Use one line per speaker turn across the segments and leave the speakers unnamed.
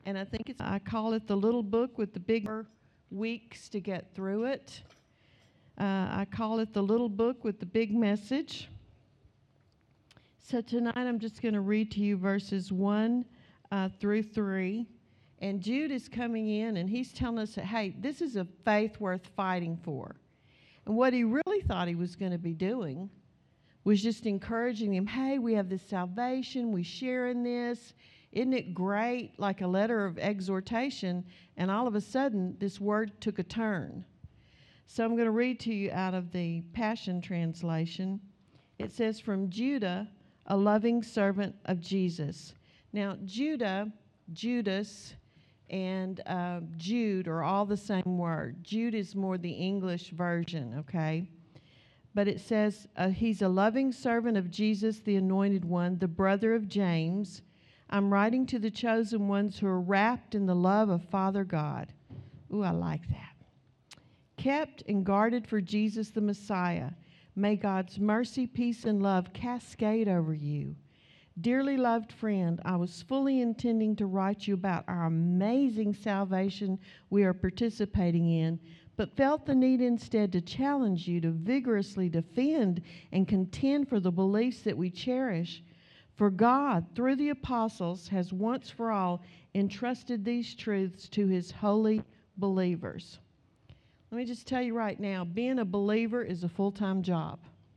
And I call it the little book with the big weeks to get through it. I call it the little book with the big message. So tonight I'm just going to read to you verses 1 through 3. And Jude is coming in and he's telling us that, hey, this is a faith worth fighting for. And what he really thought he was going to be doing was just encouraging him, hey, we have this salvation, we share in this. Isn't it great? Like a letter of exhortation. And all of a sudden, this word took a turn. So I'm going to read to you out of the Passion Translation. It says, from Judah, a loving servant of Jesus. Now, Judah, Judas, and Jude are all the same word. Jude is more the English version, okay? But it says he's a loving servant of Jesus, the Anointed One, the brother of James. I'm writing to the chosen ones who are wrapped in the love of Father God. Ooh, I like that. Kept and guarded for Jesus the Messiah. May God's mercy, peace, and love cascade over you. Dearly loved friend, I was fully intending to write you about our amazing salvation we are participating in, but felt the need instead to challenge you to vigorously defend and contend for the beliefs that we cherish. For God, through the apostles, has once for all entrusted these truths to his holy believers. Let me just tell you right now, being a believer is a full-time job.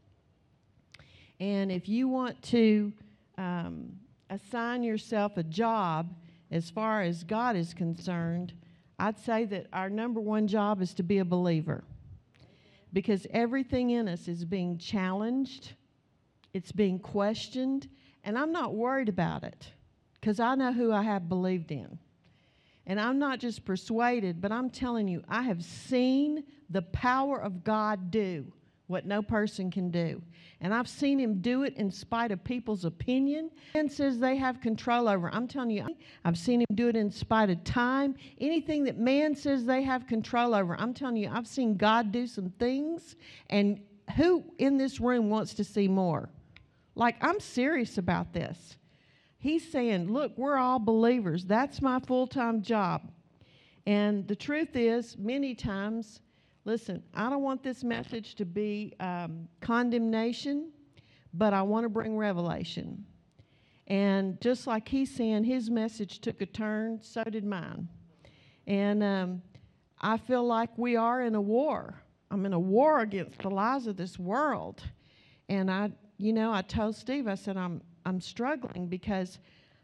And if you want to assign yourself a job as far as God is concerned, I'd say that our number one job is to be a believer. Because everything in us is being challenged, it's being questioned, and I'm not worried about it because I know who I have believed in. And I'm not just persuaded, but I'm telling you, I have seen the power of God do what no person can do. And I've seen him do it in spite of people's opinion. Man says they have control over. I'm telling you, I've seen him do it in spite of time. Anything that man says they have control over, I'm telling you, I've seen God do some things. And who in this room wants to see more? Like, I'm serious about this. He's saying, look, we're all believers. That's my full-time job. And the truth is, many times, listen, I don't want this message to be condemnation, but I want to bring revelation. And just like he's saying, his message took a turn, so did mine. And I feel like we are in a war. I'm in a war against the lies of this world. And I told Steve, I said, I'm struggling because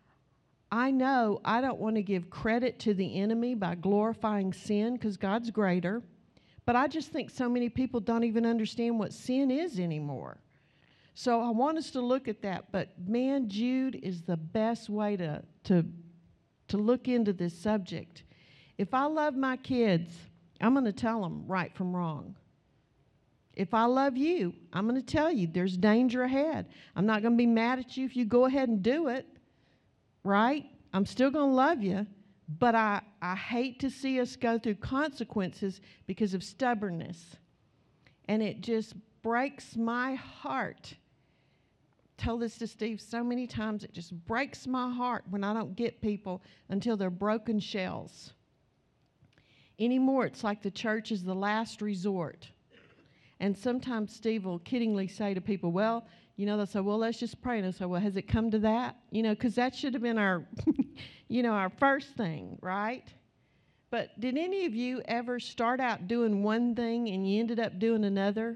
I know I don't want to give credit to the enemy by glorifying sin because God's greater. But I just think so many people don't even understand what sin is anymore. So I want us to look at that. But man, Jude is the best way to look into this subject. If I love my kids, I'm going to tell them right from wrong. If I love you, I'm going to tell you there's danger ahead. I'm not going to be mad at you if you go ahead and do it, right? I'm still going to love you, but I hate to see us go through consequences because of stubbornness. And it just breaks my heart. I tell this to Steve so many times, it just breaks my heart when I don't get people until they're broken shells. Anymore, it's like the church is the last resort. And sometimes Steve will kiddingly say to people, well, they'll say, well, let's just pray. And I'll say, well, has it come to that? Because that should have been our, our first thing, right? But did any of you ever start out doing one thing and you ended up doing another?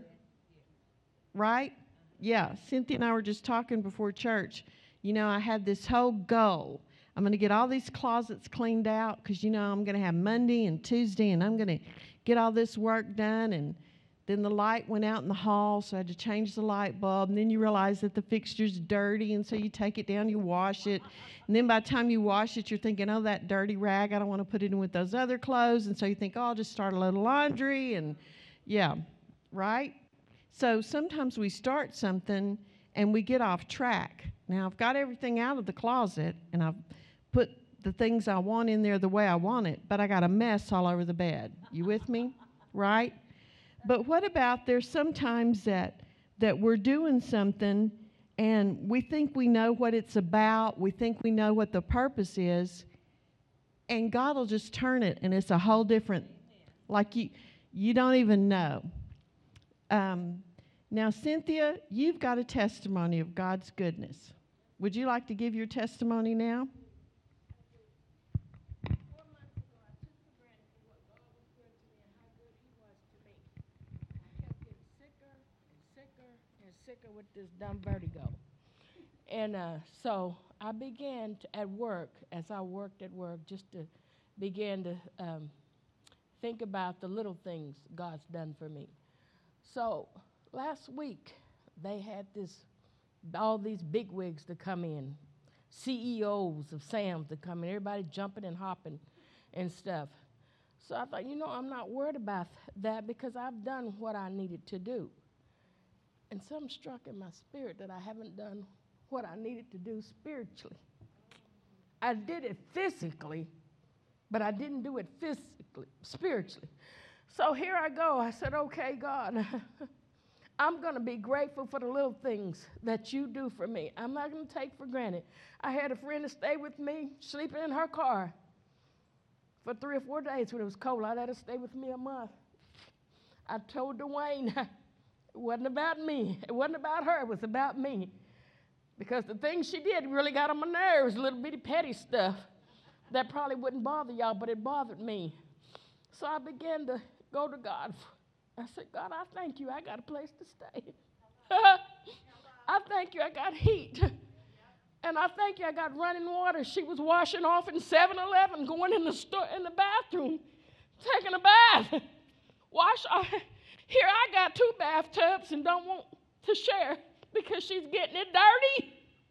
Right? Yeah, Cynthia and I were just talking before church. I had this whole goal. I'm going to get all these closets cleaned out because, I'm going to have Monday and Tuesday and I'm going to get all this work done. And then the light went out in the hall, so I had to change the light bulb. And then you realize that the fixture's dirty, and so you take it down, you wash it. And then by the time you wash it, you're thinking, oh, that dirty rag, I don't want to put it in with those other clothes. And so you think, oh, I'll just start a little laundry. And yeah, right? So sometimes we start something and we get off track. Now, I've got everything out of the closet, and I've put the things I want in there the way I want it, but I got a mess all over the bed. You with me? Right? But what about there's sometimes that we're doing something and we think we know what it's about, we think we know what the purpose is, and God will just turn it, and it's a whole different, like you don't even know. Now, Cynthia, you've got a testimony of God's goodness. Would you like to give your testimony now?
4 months ago, I took for granted what God was good to me and how good He was to me. I kept getting sicker and sicker and sicker with this dumb vertigo. And so I began to, at work, as I worked at work, just to begin to think about the little things God's done for me. So last week, they had all these bigwigs to come in, CEOs of Sam's to come in, everybody jumping and hopping and stuff. So I thought, I'm not worried about that because I've done what I needed to do. And something struck in my spirit that I haven't done what I needed to do spiritually. I did it physically, but I didn't do it spiritually. So here I go. I said, okay, God, I'm going to be grateful for the little things that you do for me. I'm not going to take for granted. I had a friend to stay with me, sleeping in her car for 3 or 4 days when it was cold. I let her stay with me a month. I told Dwayne, it wasn't about me. It wasn't about her. It was about me. Because the things she did really got on my nerves, little bitty petty stuff that probably wouldn't bother y'all, but it bothered me. So I began to go to God. I said, God, I thank you. I got a place to stay. I thank you. I got heat. And I thank you. I got running water. She was washing off in 7-Eleven, going in the store, in the bathroom, taking a bath. Here I got 2 bathtubs and don't want to share because she's getting it dirty.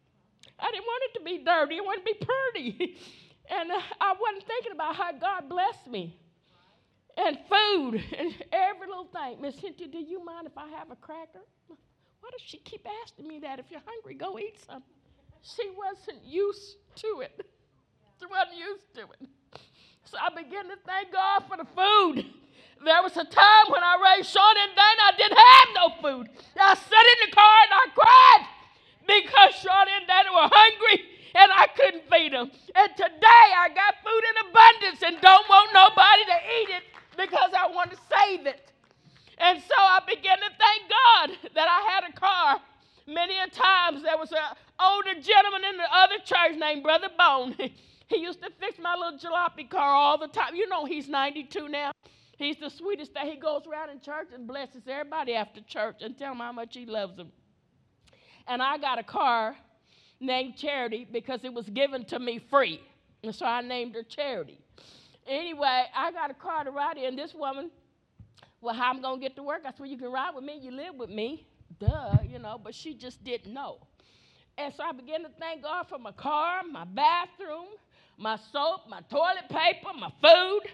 I didn't want it to be dirty. I wanted it to be pretty. And I wasn't thinking about how God blessed me. And food and every little thing. Miss Cynthia, do you mind if I have a cracker? Why does she keep asking me that? If you're hungry, go eat something. She wasn't used to it. She wasn't used to it. So I began to thank God for the food. There was a time when I raised Sean and Dana, I didn't have no food. I sat in the car and I cried because Sean and Dana were hungry and I couldn't feed them. And today I got food in abundance and don't want nobody to eat it because I want to save it. And so I began to thank God that I had a car. Many a times there was an older gentleman in the other church named Brother Bone. He used to fix my little jalopy car all the time. You know he's 92 now. He's the sweetest thing. He goes around in church and blesses everybody after church and tell them how much he loves them. And I got a car named Charity because it was given to me free. And so I named her Charity. Anyway, I got a car to ride in. This woman, well, how I'm going to get to work? I said, well, you can ride with me. You live with me. Duh, but she just didn't know. And so I began to thank God for my car, my bathroom, my soap, my toilet paper, my food.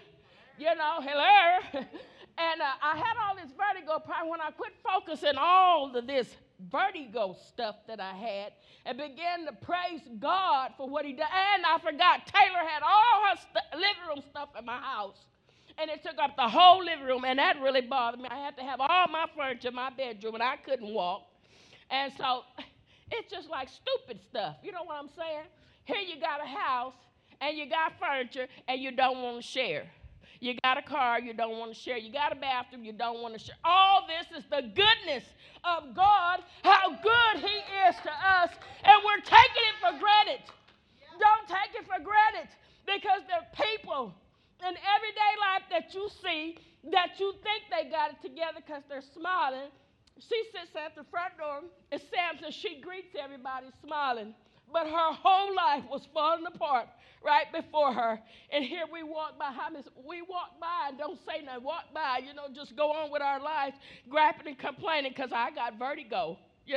Hello. And I had all this vertigo problem when I quit focusing all of this vertigo stuff that I had and began to praise God for what he did. And I forgot, Taylor had all her living room stuff in my house. And it took up the whole living room, and that really bothered me. I had to have all my furniture in my bedroom, and I couldn't walk. And so it's just like stupid stuff. You know what I'm saying? Here you got a house, and you got furniture, and you don't want to share. You got a car, you don't want to share. You got a bathroom, you don't want to share. All this is the goodness of God, how good he is to us, and we're taking it for granted. Don't take it for granted because there are people in everyday life that you see that you think they got it together because they're smiling. She sits at the front door at Sam's and she greets everybody smiling. But her whole life was falling apart right before her. And here we walk by. We walk by and don't say nothing. Walk by, just go on with our lives, griping and complaining because I got vertigo,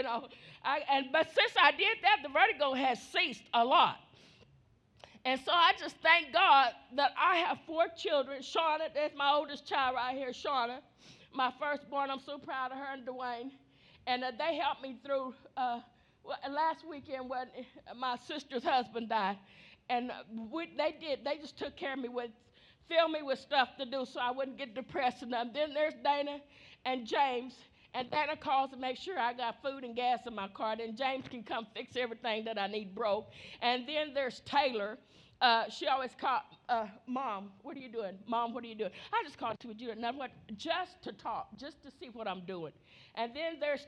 But since I did that, the vertigo has ceased a lot. And so I just thank God that I have 4 children. Shauna, that's my oldest child right here, Shauna. My firstborn, I'm so proud of her and Dwayne. And they helped me through last weekend when my sister's husband died. And they just took care of me filled me with stuff to do so I wouldn't get depressed and nothing. Then there's Dana and James. And Dana calls to make sure I got food and gas in my car. Then James can come fix everything that I need broke. And then there's Taylor. she always called, Mom, what are you doing? Mom, what are you doing? I just called to you, and just to talk, just to see what I'm doing. And then there's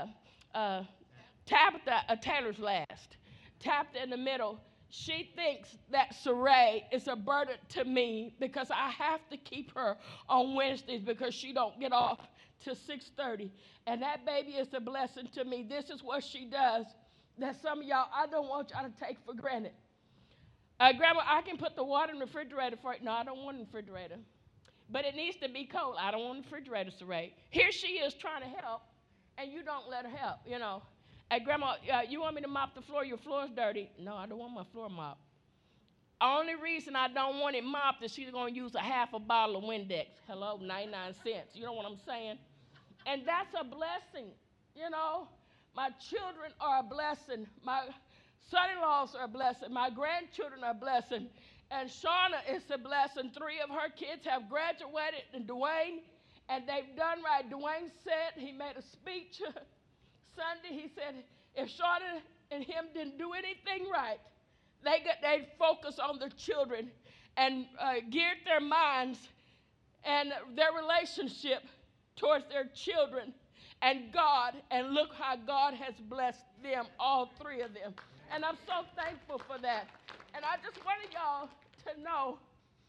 Tabitha, Taylor's last. Tabitha in the middle. She thinks that Saray is a burden to me because I have to keep her on Wednesdays because she don't get off till 6:30. And that baby is a blessing to me. This is what she does that some of y'all, I don't want y'all to take for granted. Grandma, I can put the water in the refrigerator for you. No, I don't want a refrigerator. But it needs to be cold. I don't want a refrigerator, Saray. Here she is trying to help, and you don't let her help, you know. Hey, Grandma, you want me to mop the floor? Your floor's dirty. No, I don't want my floor mopped. Only reason I don't want it mopped is she's going to use a half a bottle of Windex. Hello, 99 cents. You know what I'm saying? And that's a blessing, you know. My children are a blessing. My son-in-laws are a blessing. My grandchildren are a blessing. And Shauna is a blessing. 3 of her kids have graduated, and Dwayne, and they've done right. Dwayne said, he made a speech Sunday. He said, if Shauna and him didn't do anything right, they'd focus on their children and geared their minds and their relationship towards their children and God, and look how God has blessed them, all 3 of them. And I'm so thankful for that. And I just wanted y'all to know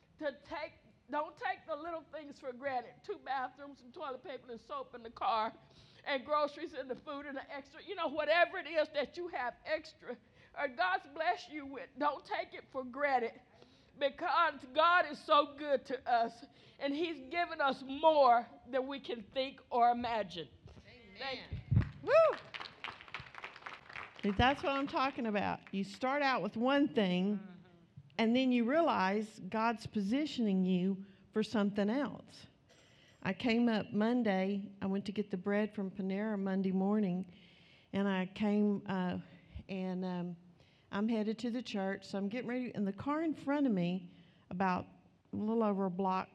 don't take the little things for granted. 2 bathrooms and toilet paper and soap in the car and groceries and the food and the extra, you know, whatever it is that you have extra or God's blessed you with, don't take it for granted because God is so good to us and he's given us more than we can think or imagine. Thank you.
Woo! See, that's what I'm talking about. You start out with one thing, and then you realize God's positioning you for something else. I came up Monday. I went to get the bread from Panera Monday morning, and I came and I'm headed to the church. So I'm getting ready, and the car in front of me, about a little over a block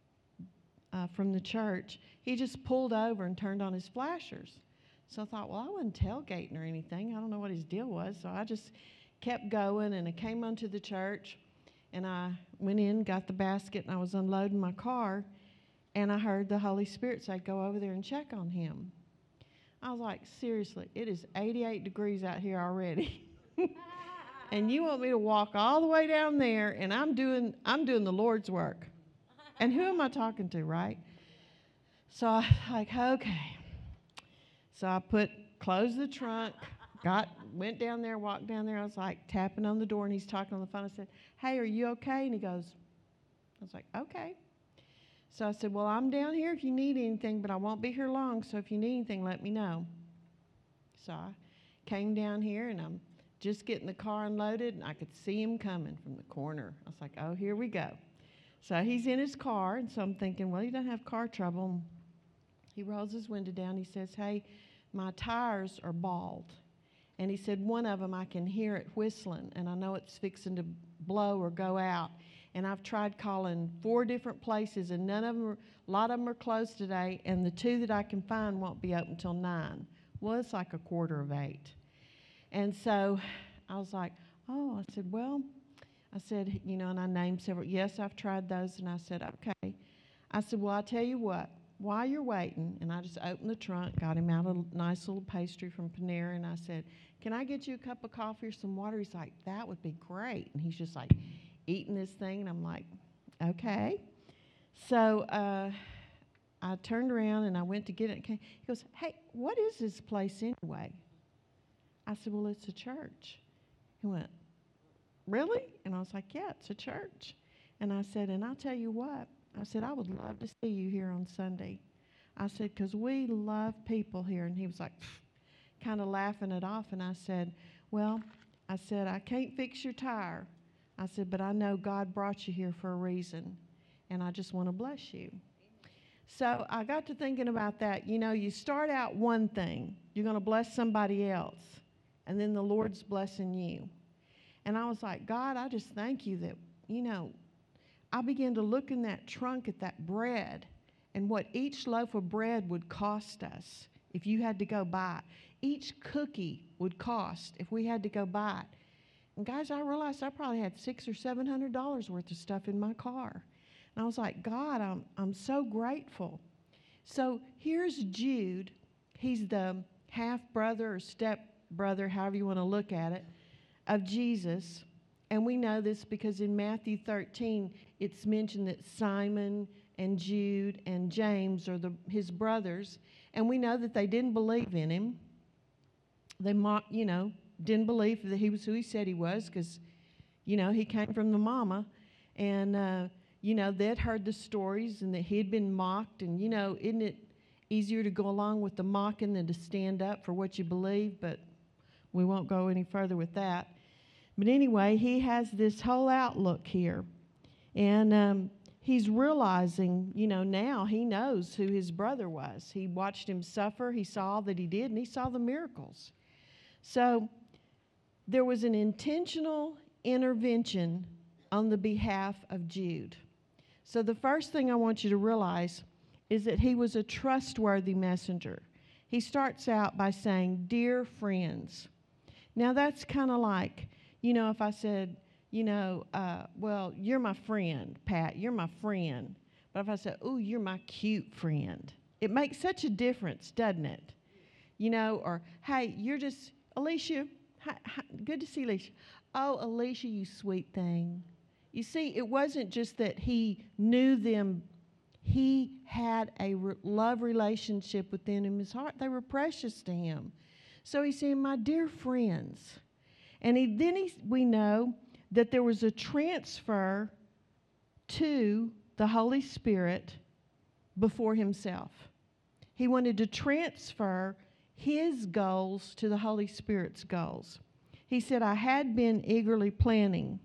from the church, he just pulled over and turned on his flashers. So I thought, well, I wasn't tailgating or anything. I don't know what his deal was. So I just kept going, and I came onto the church, and I went in, got the basket, and I was unloading my car, and I heard the Holy Spirit say, go over there and check on him. I was like, seriously, it is 88 degrees out here already. And you want me to walk all the way down there, and I'm doing the Lord's work. And who am I talking to, right? So I was like, okay. So I closed the trunk, went down there, walked down there. I was like tapping on the door, and he's talking on the phone. I said, hey, are you okay? And he goes, I was like, okay. So I said, well, I'm down here if you need anything, but I won't be here long, so if you need anything, let me know. So I came down here, and I'm just getting the car unloaded, and I could see him coming from the corner. I was like, oh, here we go. So he's in his car, and so I'm thinking, well, he doesn't have car trouble. He rolls his window down. He says, hey, my tires are bald. And he said, one of them, I can hear it whistling, and I know it's fixing to blow or go out. And I've tried calling 4 different places, and a lot of them are closed today, and the 2 that I can find won't be open until 9. Well, it's like 7:45. And so I was like, oh, I said, well, and I named several. Yes, I've tried those. And I said, okay. I said, well, I'll tell you what. While you're waiting, and I just opened the trunk, got him out a nice little pastry from Panera, and I said, can I get you a cup of coffee or some water? He's like, that would be great. And he's just like eating this thing, and I'm like, okay. So I turned around, and I went to get it. He goes, hey, what is this place anyway? I said, well, it's a church. He went, really? And I was like, yeah, it's a church. And I said, and I'll tell you what. I said, I would love to see you here on Sunday. I said, because we love people here. And he was like, kind of laughing it off. And I said, well, I can't fix your tire. I said, but I know God brought you here for a reason. And I just want to bless you. So I got to thinking about that. You know, you start out one thing. You're going to bless somebody else. And then the Lord's blessing you. And I was like, God, I just thank you that, I began to look in that trunk at that bread and what each loaf of bread would cost us if you had to go buy it. Each cookie would cost if we had to go buy it. And guys, I realized I probably had $600 or $700 worth of stuff in my car. And I was like, God, I'm so grateful. So here's Jude. He's the half-brother or step-brother, however you want to look at it, of Jesus. And we know this because in Matthew 13, it's mentioned that Simon and Jude and James are his brothers. And we know that they didn't believe in him. They didn't believe that he was who he said he was because, he came from the mama. And, they'd heard the stories and that he'd been mocked. And, isn't it easier to go along with the mocking than to stand up for what you believe? But we won't go any further with that. But anyway, he has this whole outlook here. And he's realizing, now he knows who his brother was. He watched him suffer. He saw all that he did, and he saw the miracles. So there was an intentional intervention on the behalf of Jude. So the first thing I want you to realize is that he was a trustworthy messenger. He starts out by saying, "Dear friends." Now that's kind of like, if I said, well, you're my friend, Pat, you're my friend. But if I said, "Ooh, you're my cute friend," it makes such a difference, doesn't it? Or, "Hey, you're just, Alicia, hi, good to see Alicia. Oh, Alicia, you sweet thing." You see, it wasn't just that he knew them. He had a love relationship within his heart. They were precious to him. So he's saying, "My dear friends." And we know that there was a transfer to the Holy Spirit before himself. He wanted to transfer his goals to the Holy Spirit's goals. He said, "I had been eagerly planning."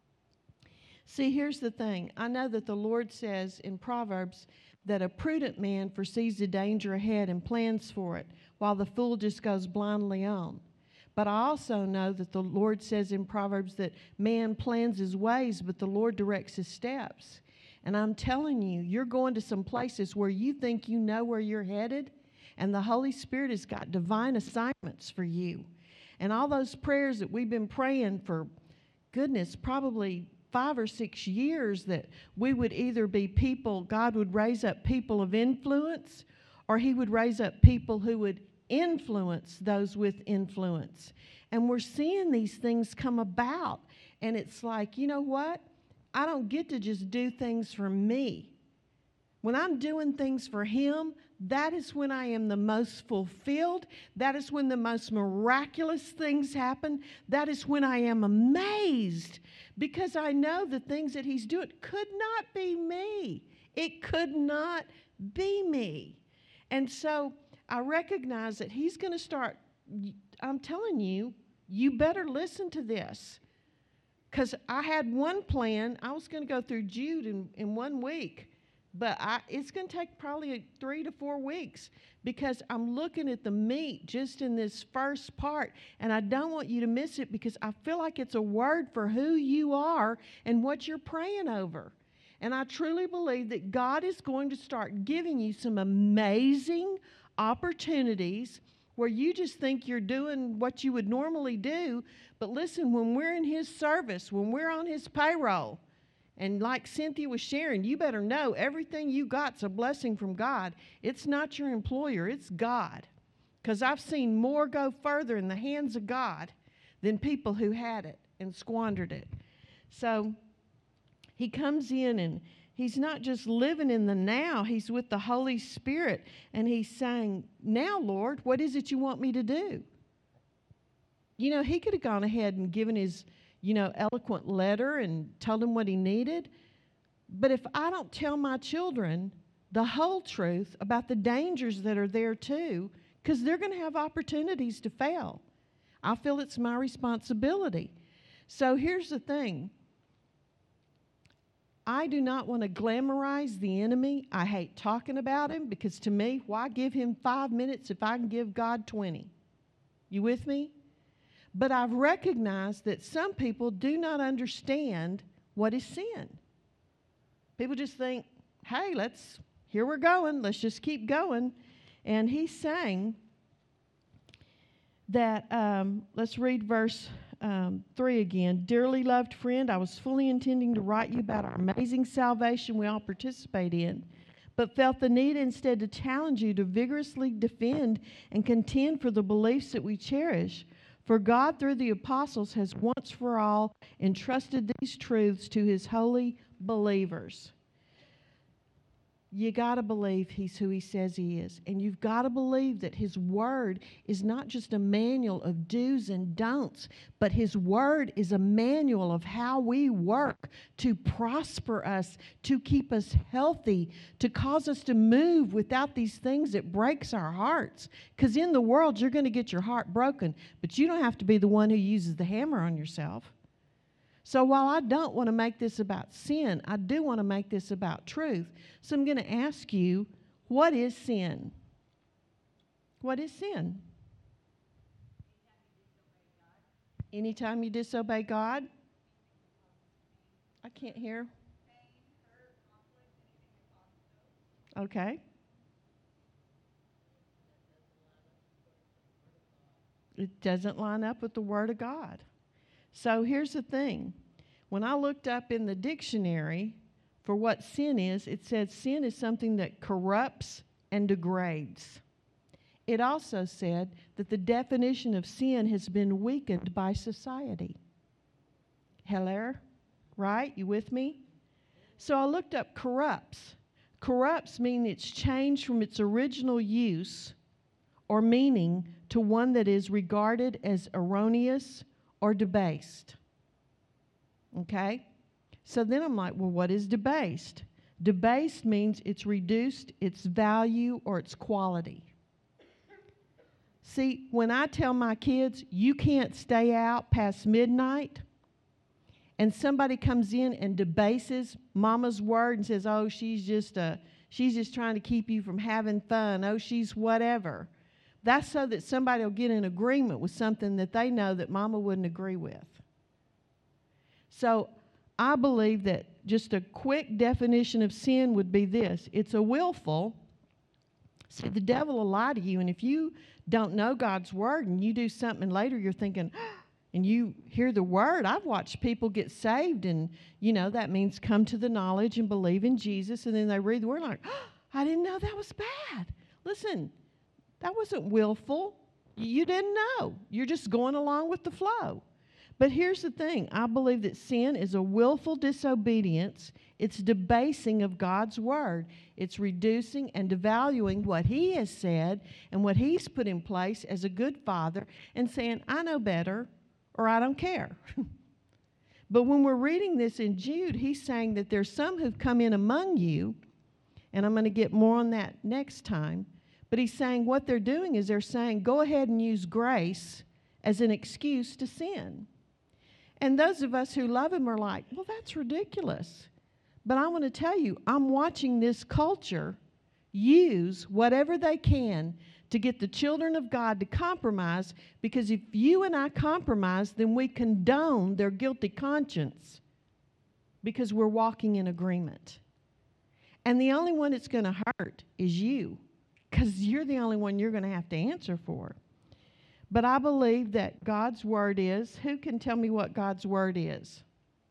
See, here's the thing. I know that the Lord says in Proverbs that a prudent man foresees the danger ahead and plans for it, while the fool just goes blindly on. But I also know that the Lord says in Proverbs that man plans his ways, but the Lord directs his steps. And I'm telling you, you're going to some places where you think you know where you're headed, and the Holy Spirit has got divine assignments for you. And all those prayers that we've been praying for, goodness, probably 5 or 6 years, that we would either be people, God would raise up people of influence, or he would raise up people who would influence those with influence. And we're seeing these things come about. And it's like, you know what? I don't get to just do things for me. When I'm doing things for him, that is when I am the most fulfilled. That is when the most miraculous things happen. That is when I am amazed, because I know the things that he's doing could not be me. It could not be me. And so I recognize that he's going to start. I'm telling you, you better listen to this. Because I had one plan. I was going to go through Jude in 1 week. But it's going to take probably 3 to 4 weeks, because I'm looking at the meat just in this first part. And I don't want you to miss it, because I feel like it's a word for who you are and what you're praying over. And I truly believe that God is going to start giving you some amazing opportunities where you just think you're doing what you would normally do. But listen, when we're in his service, when we're on his payroll, and like Cynthia was sharing, you better know everything you got's a blessing from God. It's not your employer, it's God. Because I've seen more go further in the hands of God than people who had it and squandered it. So he comes in, and he's not just living in the now, he's with the Holy Spirit. And he's saying, "Now, Lord, what is it you want me to do?" He could have gone ahead and given his eloquent letter and told him what he needed. But if I don't tell my children the whole truth about the dangers that are there too, because they're going to have opportunities to fail, I feel it's my responsibility. So here's the thing. I do not want to glamorize the enemy. I hate talking about him, because to me, why give him 5 minutes if I can give God 20? You with me? But I've recognized that some people do not understand what is sin. People just think, hey, here we're going, let's just keep going. And he's saying that, let's read verse 3 again. Dearly loved friend, I was fully intending to write you about our amazing salvation we all participate in, but felt the need instead to challenge you to vigorously defend and contend for the beliefs that we cherish. For God, through the apostles, has once for all entrusted these truths to his holy believers. You got to believe he's who he says he is. And you've got to believe that his word is not just a manual of do's and don'ts, but his word is a manual of how we work to prosper us, to keep us healthy, to cause us to move without these things that breaks our hearts. Because in the world, you're going to get your heart broken, but you don't have to be the one who uses the hammer on yourself. So while I don't want to make this about sin, I do want to make this about truth. So I'm going to ask you, what is sin? What is sin? Anytime you disobey God? I can't hear. Okay. It doesn't line up with the Word of God. So here's the thing. When I looked up in the dictionary for what sin is, it said sin is something that corrupts and degrades. It also said that the definition of sin has been weakened by society. Hello? Right? You with me? So I looked up corrupts. Corrupts mean it's changed from its original use or meaning to one that is regarded as erroneous or debased. Okay? So then I'm like, well, what is debased? Debased means it's reduced its value or its quality. See, when I tell my kids, you can't stay out past midnight, and somebody comes in and debases Mama's word and says, oh, she's just trying to keep you from having fun. Oh, she's whatever. That's so that somebody will get in agreement with something that they know that Mama wouldn't agree with. So I believe that just a quick definition of sin would be this. It's a willful. See, the devil will lie to you, and if you don't know God's word and you do something and later you're thinking, and you hear the word, I've watched people get saved, and, that means come to the knowledge and believe in Jesus, and then they read the word like, I didn't know that was bad. Listen, that wasn't willful. You didn't know. You're just going along with the flow. But here's the thing. I believe that sin is a willful disobedience. It's debasing of God's word. It's reducing and devaluing what he has said and what he's put in place as a good father and saying, I know better, or I don't care. But when we're reading this in Jude, he's saying that there's some who've come in among you, and I'm going to get more on that next time. But he's saying what they're doing is they're saying, go ahead and use grace as an excuse to sin. And those of us who love him are like, well, that's ridiculous. But I want to tell you, I'm watching this culture use whatever they can to get the children of God to compromise, because if you and I compromise, then we condone their guilty conscience because we're walking in agreement. And the only one it's going to hurt is you, because you're the only one you're going to have to answer for. But I believe that God's word is, who can tell me what God's word is?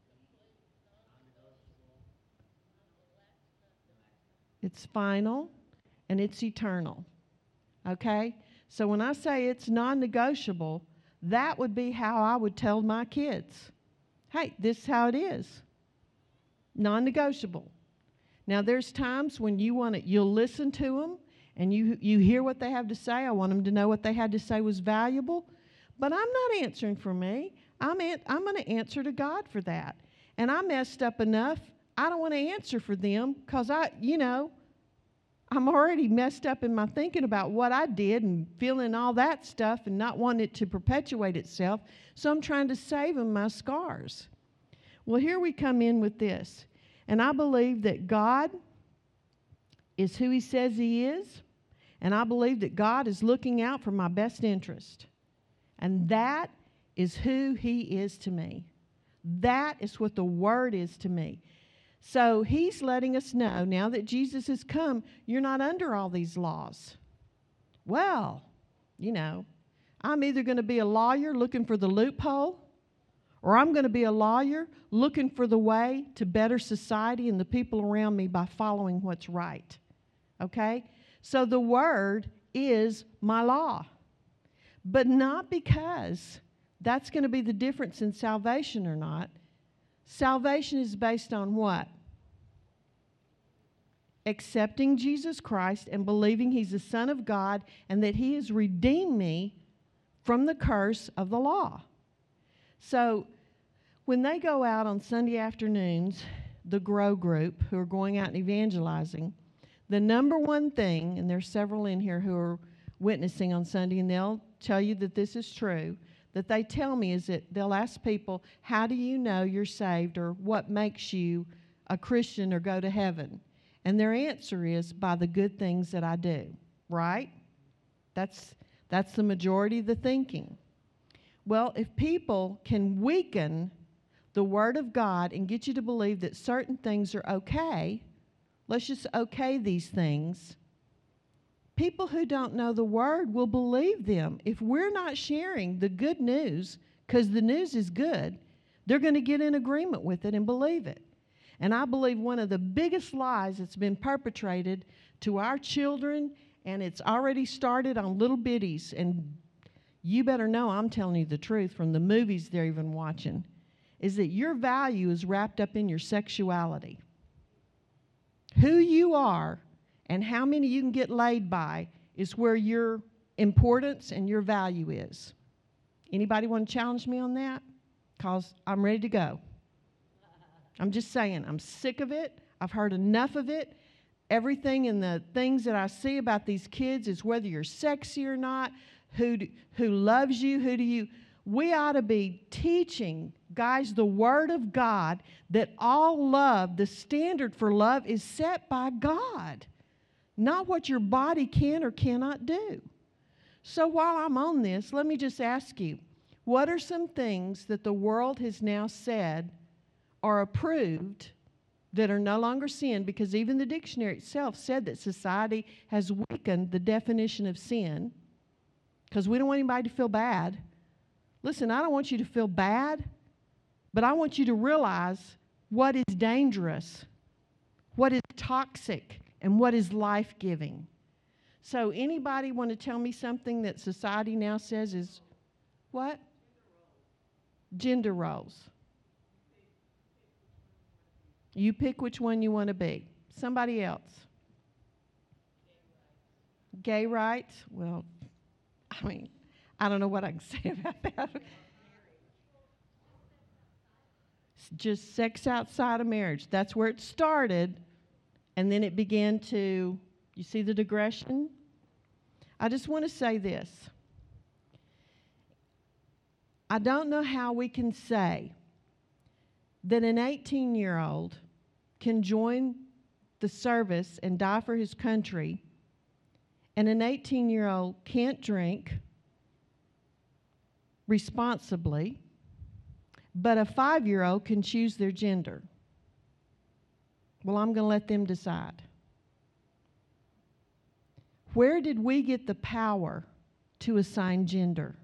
It's final and it's eternal. Okay? So when I say it's non-negotiable, that would be how I would tell my kids. Hey, this is how it is. Non-negotiable. Now there's times when you'll listen to them and you hear what they have to say. I want them to know what they had to say was valuable. But I'm not answering for me. I'm going to answer to God for that. And I messed up enough, I don't want to answer for them because I'm already messed up in my thinking about what I did and feeling all that stuff and not wanting it to perpetuate itself. So I'm trying to save them my scars. Well, here we come in with this. And I believe that God is who he says he is. And I believe that God is looking out for my best interest. And that is who he is to me. That is what the word is to me. So he's letting us know, now that Jesus has come, you're not under all these laws. Well, I'm either going to be a lawyer looking for the loophole, Or I'm going to be a lawyer looking for the way to better society and the people around me by following what's right. Okay? So the Word is my law. But not because that's going to be the difference in salvation or not. Salvation is based on what? Accepting Jesus Christ and believing He's the Son of God and that He has redeemed me from the curse of the law. So when they go out on Sunday afternoons, the Grow Group, who are going out and evangelizing, the number one thing, and there's several in here who are witnessing on Sunday, and they'll tell you that this is true, that they tell me is that they'll ask people, how do you know you're saved, or what makes you a Christian or go to heaven? And their answer is, by the good things that I do, right? That's the majority of the thinking. Well, if people can weaken the Word of God and get you to believe that certain things are okay, let's just okay these things, people who don't know the Word will believe them. If we're not sharing the good news, because the news is good, they're going to get in agreement with it and believe it. And I believe one of the biggest lies that's been perpetrated to our children, and it's already started on little bitties, and you better know I'm telling you the truth from the movies they're even watching, is that your value is wrapped up in your sexuality. Who you are and how many you can get laid by is where your importance and your value is. Anybody want to challenge me on that? Because I'm ready to go. I'm just saying, I'm sick of it. I've heard enough of it. Everything in the things that I see about these kids is whether you're sexy or not, who loves you, who do you... We ought to be teaching, guys, the Word of God, that all love, the standard for love, is set by God, not what your body can or cannot do. So while I'm on this, let me just ask you, what are some things that the world has now said are approved that are no longer sin? Because even the dictionary itself said that society has weakened the definition of sin, because we don't want anybody to feel bad. Listen, I don't want you to feel bad, but I want you to realize what is dangerous, what is toxic, and what is life-giving. So anybody want to tell me something that society now says is what? Gender roles. You pick which one you want to be. Somebody else. Gay rights. Well, I mean, I don't know what I can say about that. Just sex outside of marriage. That's where it started. And then it began to, you see the digression? I just want to say this. I don't know how we can say that an 18-year-old can join the service and die for his country, and an 18-year-old can't drink responsibly, but a 5-year-old can choose their gender. Well, I'm going to let them decide. Where did we get the power to assign gender?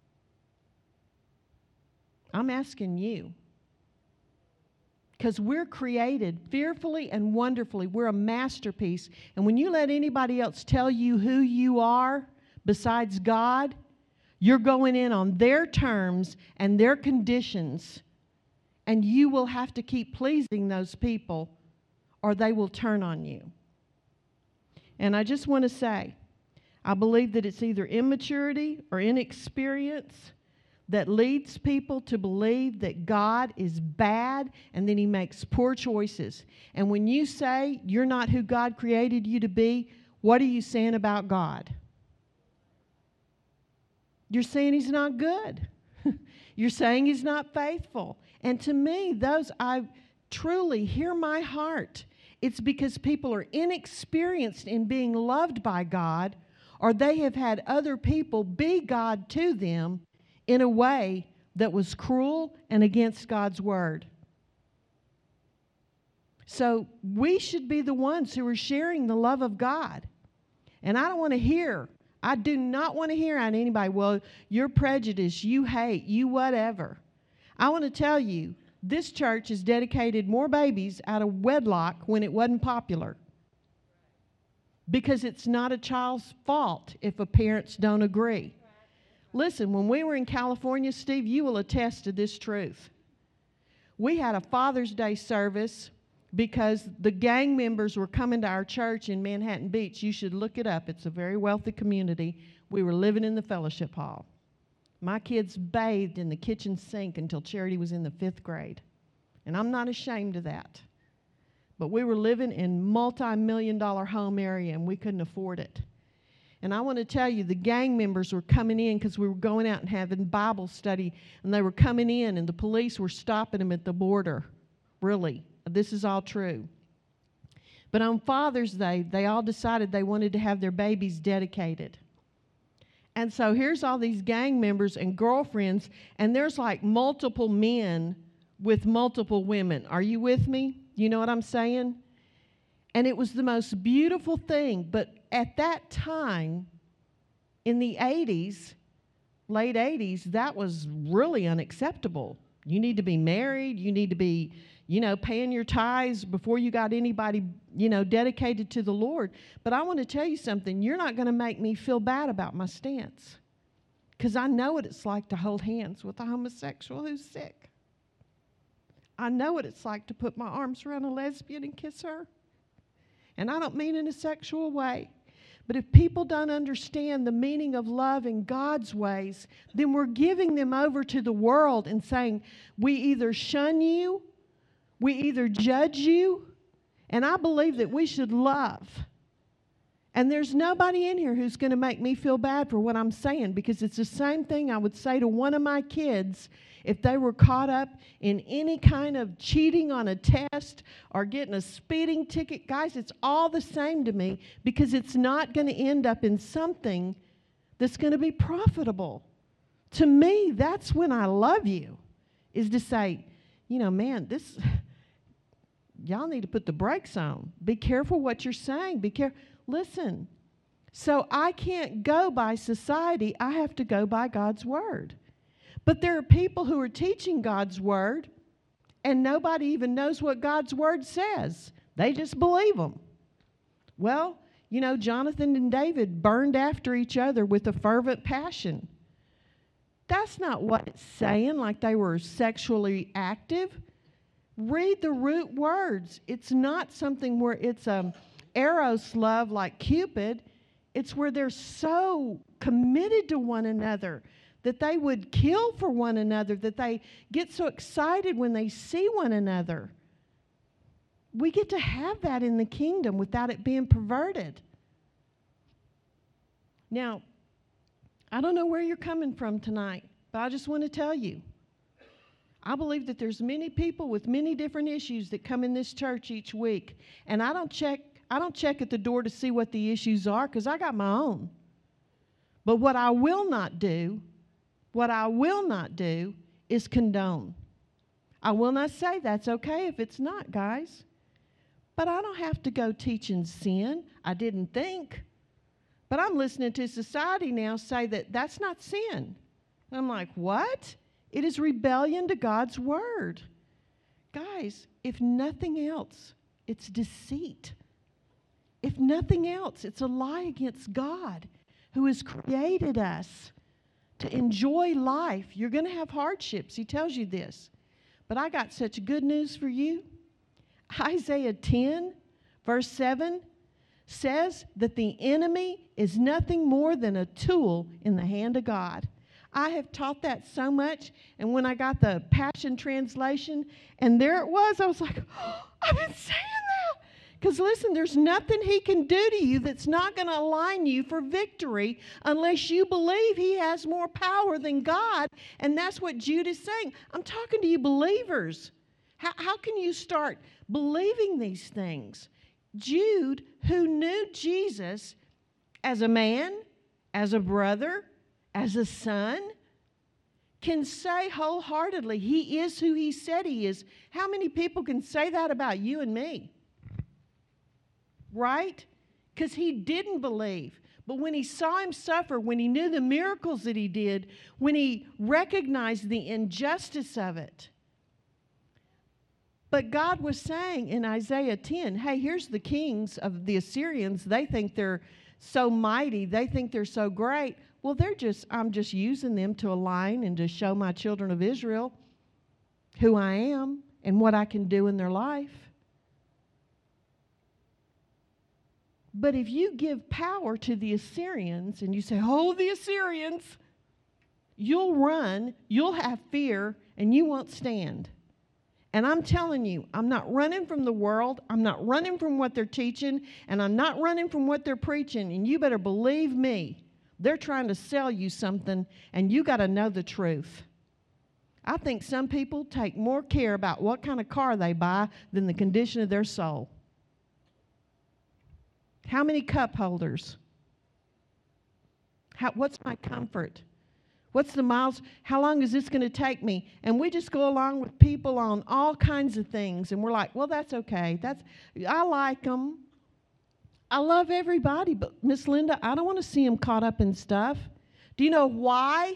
I'm asking you. Because we're created fearfully and wonderfully. We're a masterpiece. And when you let anybody else tell you who you are besides God, you're going in on their terms and their conditions, and you will have to keep pleasing those people, or they will turn on you. And I just want to say, I believe that it's either immaturity or inexperience that leads people to believe that God is bad, and then He makes poor choices. And when you say you're not who God created you to be, what are you saying about God? You're saying He's not good. You're saying He's not faithful. And to me, those, I truly hear my heart. It's because people are inexperienced in being loved by God, or they have had other people be God to them in a way that was cruel and against God's word. So we should be the ones who are sharing the love of God. And I don't want to hear, I do not want to hear on anybody, well, you're prejudiced, you hate, you whatever. I want to tell you, this church has dedicated more babies out of wedlock when it wasn't popular. Because it's not a child's fault if parents don't agree. Listen, when we were in California, Steve, you will attest to this truth. We had a Father's Day service because the gang members were coming to our church in Manhattan Beach. You should look it up. It's a very wealthy community. We were living in the fellowship hall. My kids bathed in the kitchen sink until Charity was in the 5th grade. And I'm not ashamed of that. But we were living in multi-million-dollar home area, and we couldn't afford it. And I want to tell you, the gang members were coming in because we were going out and having Bible study, and they were coming in, and the police were stopping them at the border. Really, this is all true. But on Father's Day, they all decided they wanted to have their babies dedicated. And so here's all these gang members and girlfriends, and there's like multiple men with multiple women. Are you with me? You know what I'm saying? And it was the most beautiful thing. But at that time, in the 80s, late 80s, that was really unacceptable. You need to be married. You need to be, paying your tithes before you got anybody, dedicated to the Lord. But I want to tell you something. You're not going to make me feel bad about my stance. Because I know what it's like to hold hands with a homosexual who's sick. I know what it's like to put my arms around a lesbian and kiss her. And I don't mean in a sexual way. But if people don't understand the meaning of love in God's ways, then we're giving them over to the world and saying, we either shun you, we either judge you, and I believe that we should love. And there's nobody in here who's going to make me feel bad for what I'm saying, because it's the same thing I would say to one of my kids if they were caught up in any kind of cheating on a test or getting a speeding ticket. Guys, it's all the same to me, because it's not going to end up in something that's going to be profitable. To me, that's when I love you, is to say, man, y'all need to put the brakes on. Be careful what you're saying. Be careful. Listen, so I can't go by society. I have to go by God's word. But there are people who are teaching God's word, and nobody even knows what God's word says. They just believe them. Well, Jonathan and David burned after each other with a fervent passion. That's not what it's saying, like they were sexually active. Read the root words. It's not something where it's eros love like Cupid. It's where they're so committed to one another that they would kill for one another, that they get so excited when they see one another. We get to have that in the kingdom without it being perverted. Now, I don't know where you're coming from tonight, but I just want to tell you, I believe that there's many people with many different issues that come in this church each week, and I don't check at the door to see what the issues are, because I got my own. But what I will not do is condone. I will not say that's okay if it's not, guys. But I don't have to go teaching sin. I didn't think. But I'm listening to society now say that that's not sin. And I'm like, what? It is rebellion to God's word. Guys, if nothing else, it's deceit. If nothing else, it's a lie against God, who has created us to enjoy life. You're going to have hardships. He tells you this. But I got such good news for you. Isaiah 10, verse 7, says that the enemy is nothing more than a tool in the hand of God. I have taught that so much, and when I got the Passion Translation, and there it was, I was like, oh, I've been saying that. Because listen, there's nothing he can do to you that's not going to align you for victory unless you believe he has more power than God. And that's what Jude is saying. I'm talking to you believers. How can you start believing these things? Jude, who knew Jesus as a man, as a brother, as a son, can say wholeheartedly, he is who he said he is. How many people can say that about you and me? Right? Because he didn't believe. But when he saw him suffer, when he knew the miracles that he did, when he recognized the injustice of it. But God was saying in Isaiah 10, hey, here's the kings of the Assyrians. They think they're so mighty. They think they're so great. Well, I'm just using them to align and to show my children of Israel who I am and what I can do in their life. But if you give power to the Assyrians and you say, oh, the Assyrians, you'll run, you'll have fear, and you won't stand. And I'm telling you, I'm not running from the world. I'm not running from what they're teaching, and I'm not running from what they're preaching. And you better believe me, they're trying to sell you something, and you got to know the truth. I think some people take more care about what kind of car they buy than the condition of their soul. How many cup holders? What's my comfort? What's the miles? How long is this going to take me? And we just go along with people on all kinds of things, and we're like, well, that's okay. I like them. I love everybody, but Miss Linda, I don't want to see them caught up in stuff. Do you know why?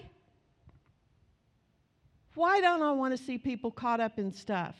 Why don't I want to see people caught up in stuff?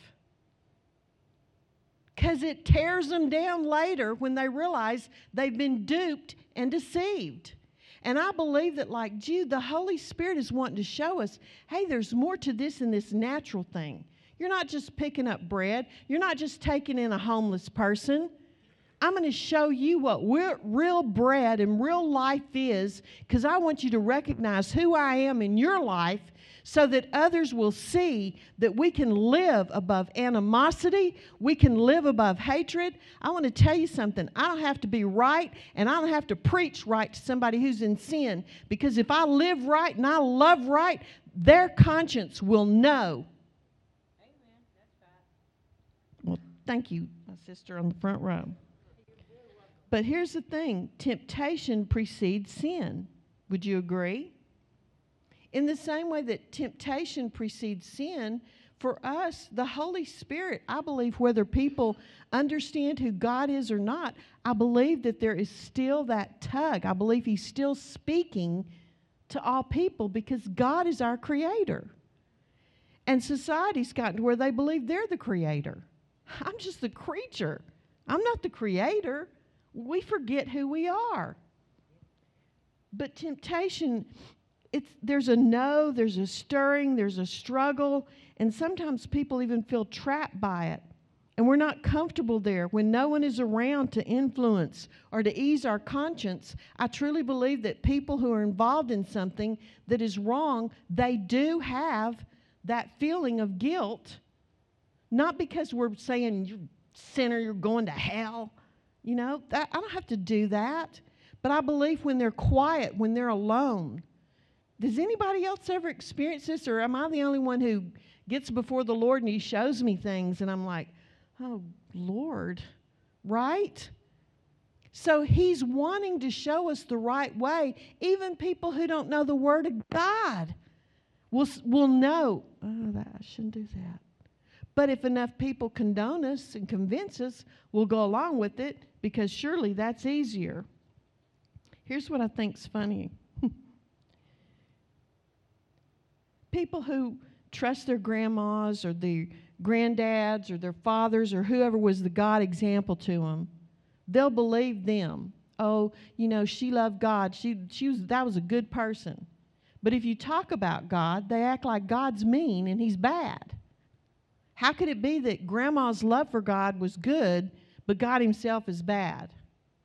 Because it tears them down later when they realize they've been duped and deceived. And I believe that, like Jude, the Holy Spirit is wanting to show us, hey, there's more to this than this natural thing. You're not just picking up bread. You're not just taking in a homeless person. I'm going to show you what real bread and real life is, because I want you to recognize who I am in your life so that others will see that we can live above animosity, we can live above hatred. I want to tell you something. I don't have to be right, and I don't have to preach right to somebody who's in sin, because if I live right and I love right, their conscience will know.
Amen. That's right.
Well, thank you, my sister on the front row. But here's the thing. Temptation precedes sin. Would you agree? In the same way that temptation precedes sin, for us, the Holy Spirit, I believe whether people understand who God is or not, I believe that there is still that tug. I believe He's still speaking to all people because God is our creator. And society's gotten to where they believe they're the creator. I'm just the creature. I'm not the creator. We forget who we are. But temptation, there's a stirring, there's a struggle, and sometimes people even feel trapped by it. And we're not comfortable there when no one is around to influence or to ease our conscience. I truly believe that people who are involved in something that is wrong, they do have that feeling of guilt, not because we're saying, you're a sinner, you're going to hell. You know, I don't have to do that. But I believe when they're quiet, when they're alone. Does anybody else ever experience this, or am I the only one who gets before the Lord and He shows me things and I'm like, oh, Lord, right? So He's wanting to show us the right way. Even people who don't know the Word of God will know, oh, I shouldn't do that. But if enough people condone us and convince us, we'll go along with it, because surely that's easier. Here's what I think's funny. People who trust their grandmas or their granddads or their fathers or whoever was the God example to them, they'll believe them. Oh, you know, she loved God. That was a good person. But if you talk about God, they act like God's mean and He's bad. How could it be that grandma's love for God was good, but God Himself is bad?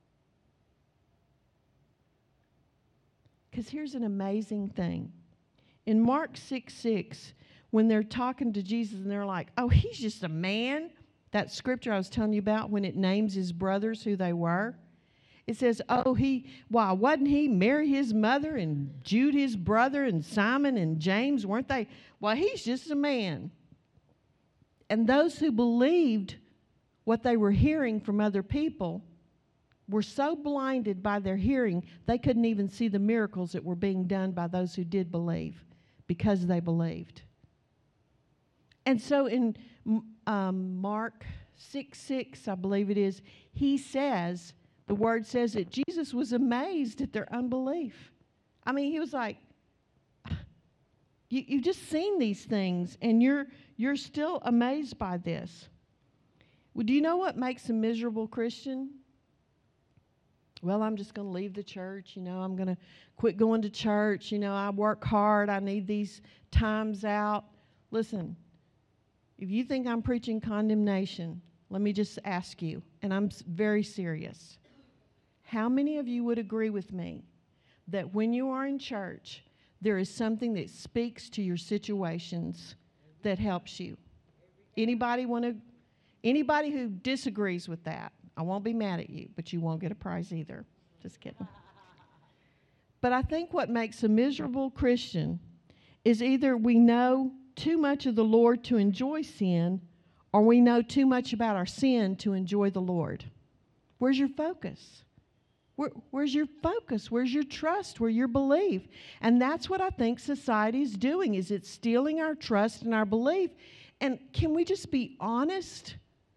Because here's an amazing thing. In Mark 6:6, when they're talking to Jesus and they're like, oh, He's just a man, that scripture I was telling you about when it names His brothers who they were, it says, oh, why wasn't He Mary his mother and Jude his brother and Simon and James, weren't they? Well, He's just a man. And those who believed what they were hearing from other people were so blinded by their hearing, they couldn't even see the miracles that were being done by those who did believe, because they believed. And so in Mark 6:6, I believe it is, He says the word says that Jesus was amazed at their unbelief. I mean, he was like, you've just seen these things, and you're still amazed by this. Well, do you know what makes a miserable Christian? Well, I'm just going to leave the church. I'm going to quit going to church. I work hard. I need these times out. Listen, if you think I'm preaching condemnation, let me just ask you, and I'm very serious. How many of you would agree with me that when you are in church, there is something that speaks to your situations that helps you? Anybody who disagrees with that, I won't be mad at you, but you won't get a prize either. Just kidding. But I think what makes a miserable Christian is either we know too much of the Lord to enjoy sin, or we know too much about our sin to enjoy the Lord. Where's your focus? Where's your focus? Where's your trust? Where's your belief? And that's what I think society is doing, is it's stealing our trust and our belief. And can we just be honest?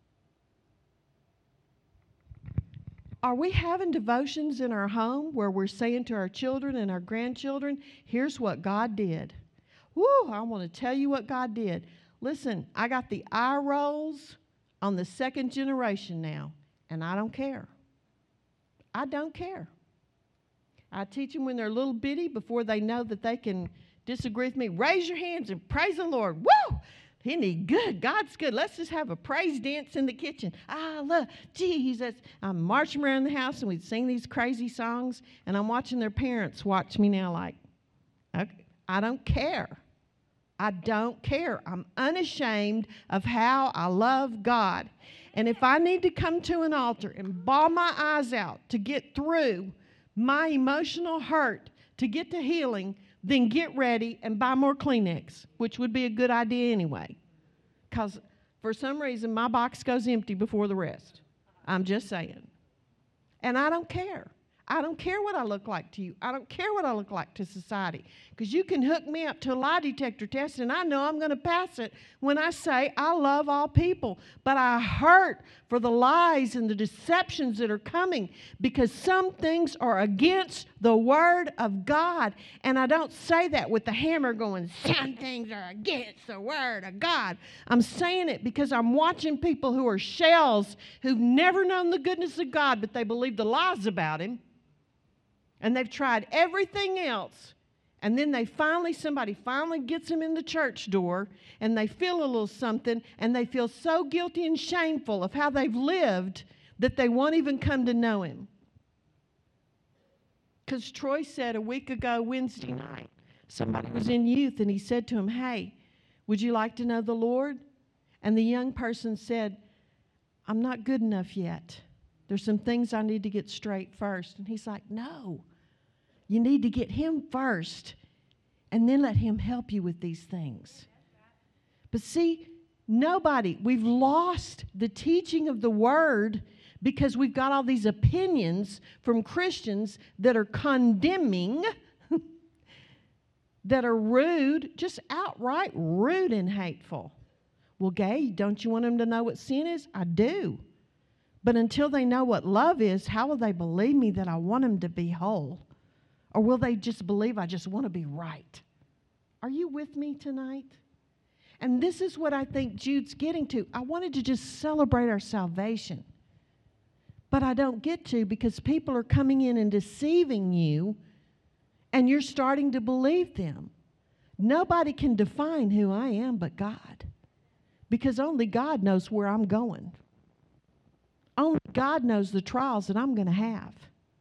Are we having devotions in our home where we're saying to our children and our grandchildren, here's what God did? Woo, I want to tell you what God did. Listen, I got the eye rolls on the second generation now, and I don't care. I don't care. I teach them when they're little bitty, before they know that they can disagree with me. Raise your hands and praise the Lord. Woo! Isn't he good? God's good. Let's just have a praise dance in the kitchen. I love Jesus. I'm marching around the house, and we'd sing these crazy songs, and I'm watching their parents watch me now like, okay, I don't care. I don't care. I'm unashamed of how I love God. And if I need to come to an altar and bawl my eyes out to get through my emotional hurt, to get to healing, then get ready and buy more Kleenex, which would be a good idea anyway. Because for some reason, my box goes empty before the rest. I'm just saying. And I don't care. I don't care what I look like to you. I don't care what I look like to society. Because you can hook me up to a lie detector test, and I know I'm going to pass it when I say I love all people. But I hurt for the lies and the deceptions that are coming, because some things are against the Word of God. And I don't say that with the hammer going, some things are against the Word of God. I'm saying it because I'm watching people who are shells, who've never known the goodness of God, but they believe the lies about Him. And they've tried everything else. And then somebody finally gets them in the church door, and they feel a little something, and they feel so guilty and shameful of how they've lived that they won't even come to know Him. Because Troy said a week ago, Wednesday night, somebody was in youth, and he said to him, hey, would you like to know the Lord? And the young person said, I'm not good enough yet. There's some things I need to get straight first. And he's like, no. You need to get Him first, and then let Him help you with these things. But see, we've lost the teaching of the Word because we've got all these opinions from Christians that are condemning, that are rude, just outright rude and hateful. Well, Gay, don't you want them to know what sin is? I do. But until they know what love is, how will they believe me that I want them to be whole? Or will they just believe I just want to be right? Are you with me tonight? And this is what I think Jude's getting to. I wanted to just celebrate our salvation. But I don't get to, because people are coming in and deceiving you, and you're starting to believe them. Nobody can define who I am but God, because only God knows where I'm going. Only God knows the trials that I'm going to have.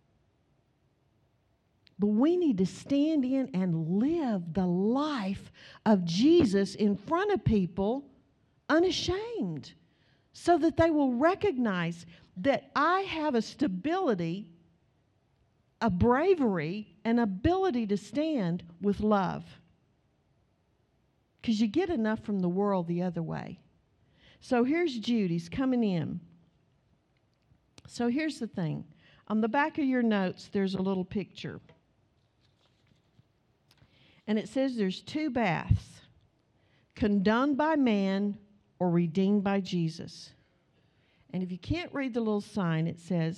But we need to stand in and live the life of Jesus in front of people unashamed, so that they will recognize that I have a stability, a bravery, an ability to stand with love. Because you get enough from the world the other way. So here's Jude. He's coming in. So here's the thing. On the back of your notes, there's a little picture. And it says there's two baths, condemned by man or redeemed by Jesus. And if you can't read the little sign, it says,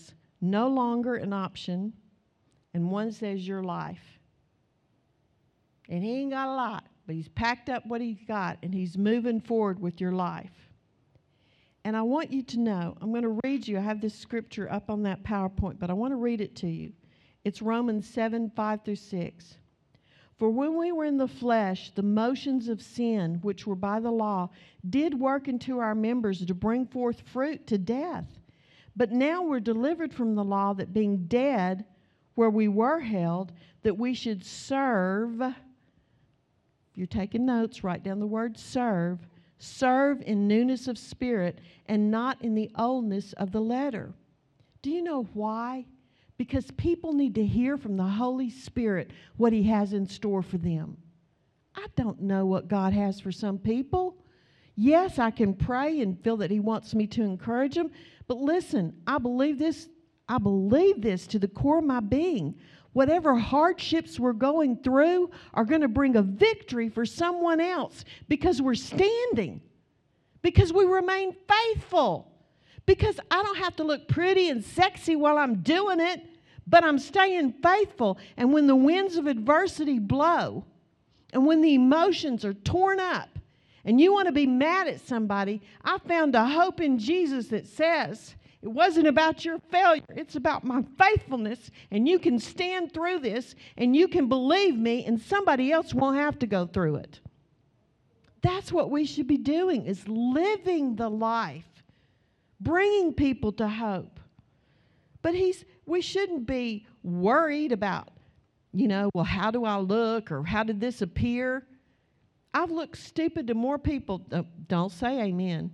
no longer an option, and one says your life. And he ain't got a lot, but he's packed up what he's got, and he's moving forward with your life. And I want you to know, I'm going to read you, I have this scripture up on that PowerPoint, but I want to read it to you. It's Romans 7:5-6. For when we were in the flesh, the motions of sin, which were by the law, did work into our members to bring forth fruit to death. But now we're delivered from the law, that being dead where we were held, that we should serve. If you're taking notes, write down the word serve. Serve in newness of spirit and not in the oldness of the letter. Do you know why? Because people need to hear from the Holy Spirit what He has in store for them. I don't know what God has for some people. Yes, I can pray and feel that He wants me to encourage them. But listen, I believe this to the core of my being. Whatever hardships we're going through are going to bring a victory for someone else, because we're standing, because we remain faithful, because I don't have to look pretty and sexy while I'm doing it, but I'm staying faithful. And when the winds of adversity blow, and when the emotions are torn up, and you want to be mad at somebody, I found a hope in Jesus that says, it wasn't about your failure. It's about my faithfulness. And you can stand through this, and you can believe me, and somebody else won't have to go through it. That's what we should be doing, is living the life, bringing people to hope. But we shouldn't be worried about, well, how do I look, or how did this appear? I've looked stupid to more people. Don't say amen.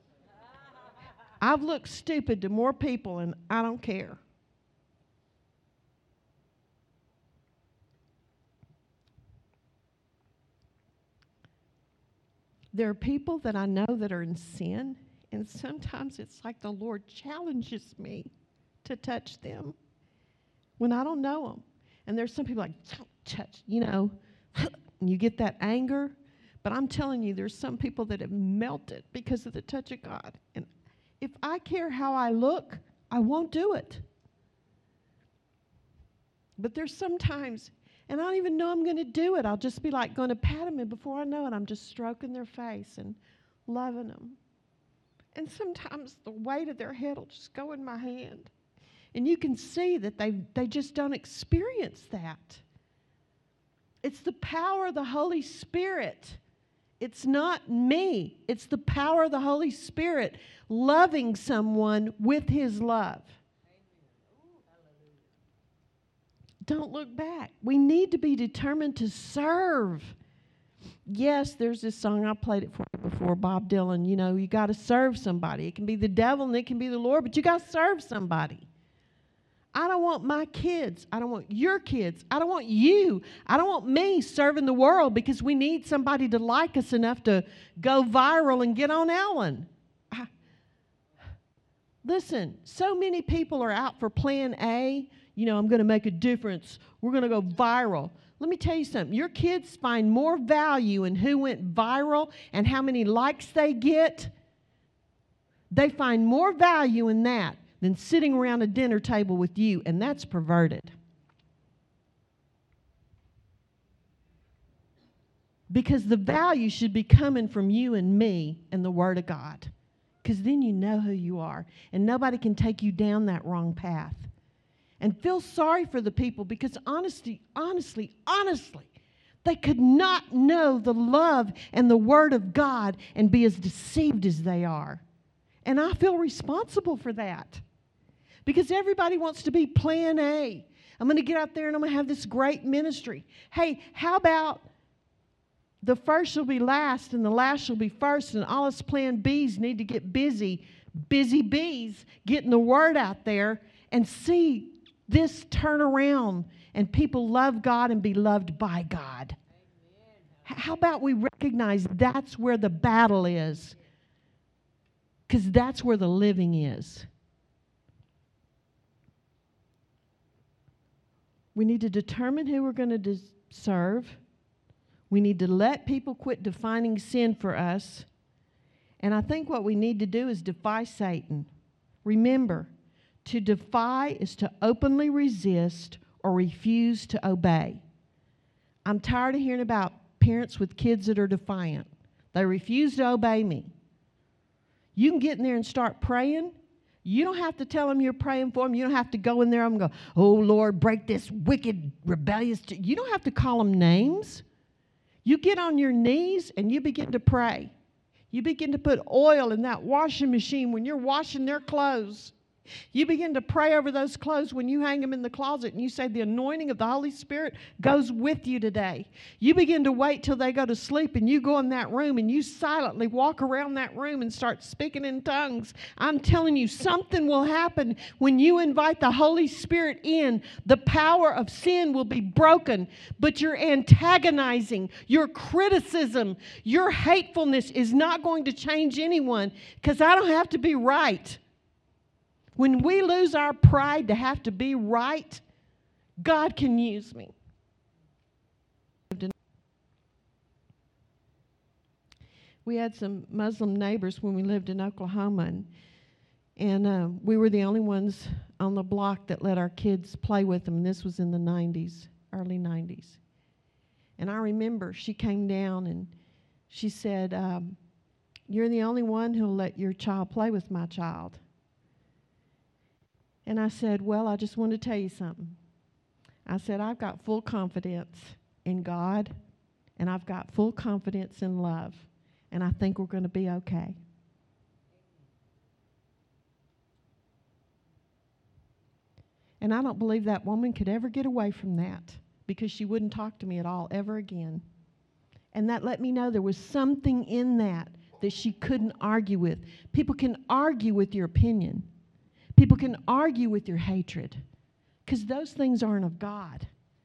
I've looked stupid to more people, and I don't care. There are people that I know that are in sin, and sometimes it's like the Lord challenges me to touch them when I don't know them. And there's some people like, don't touch, and you get that anger. But I'm telling you, there's some people that have melted because of the touch of God. And if I care how I look, I won't do it. But there's sometimes, and I don't even know I'm going to do it. I'll just be like going to pat them, and before I know it, I'm just stroking their face and loving them. And sometimes the weight of their head will just go in my hand. And you can see that they just don't experience that. It's the power of the Holy Spirit. It's not me. It's the power of the Holy Spirit loving someone with His love. Don't look back. We need to be determined to serve. Yes, there's this song, I played it for you before, Bob Dylan. You got to serve somebody. It can be the devil and it can be the Lord, but you got to serve somebody. I don't want my kids. I don't want your kids. I don't want you. I don't want me serving the world because we need somebody to like us enough to go viral and get on Ellen. Listen, so many people are out for plan A. I'm going to make a difference. We're going to go viral. Let me tell you something. Your kids find more value in who went viral and how many likes they get. They find more value in that than sitting around a dinner table with you, and that's perverted. Because the value should be coming from you and me and the Word of God. Because then you know who you are, and nobody can take you down that wrong path. And feel sorry for the people, because honestly, they could not know the love and the Word of God and be as deceived as they are. And I feel responsible for that. Because everybody wants to be plan A. I'm going to get out there and I'm going to have this great ministry. Hey, how about the first shall be last and the last shall be first, and all us plan Bs need to get busy bees, getting the word out there and see this turn around and people love God and be loved by God. Amen. How about we recognize that's where the battle is? Because that's where the living is. We need to determine who we're going to serve. We need to let people quit defining sin for us. And I think what we need to do is defy Satan. Remember, To defy is to openly resist or refuse to obey. I'm tired of hearing about parents with kids that are defiant. They refuse to obey me. You can get in there and start praying. You don't have to tell them you're praying for them. You don't have to go in there and go, oh, Lord, break this wicked, rebellious. You don't have to call them names. You get on your knees and you begin to pray. You begin to put oil in that washing machine when you're washing their clothes. You begin to pray over those clothes when you hang them in the closet, and you say the anointing of the Holy Spirit goes with you today. You begin to wait till they go to sleep, and you go in that room and you silently walk around that room and start speaking in tongues. I'm telling you, something will happen when you invite the Holy Spirit in. The power of sin will be broken, but your antagonizing, your criticism, your hatefulness is not going to change anyone, because I don't have to be right. When we lose our pride to have to be right, God can use me. We had some Muslim neighbors when we lived in Oklahoma, and we were the only ones on the block that let our kids play with them. And this was in the 90s, early 90s. And I remember she came down and she said, you're the only one who'll let your child play with my child. And I said, well, I just want to tell you something. I said, I've got full confidence in God, and I've got full confidence in love, and I think we're going to be okay. And I don't believe that woman could ever get away from that, because she wouldn't talk to me at all ever again. And that let me know there was something in that she couldn't argue with. People can argue with your opinion. People can argue with your hatred, because those things aren't of God.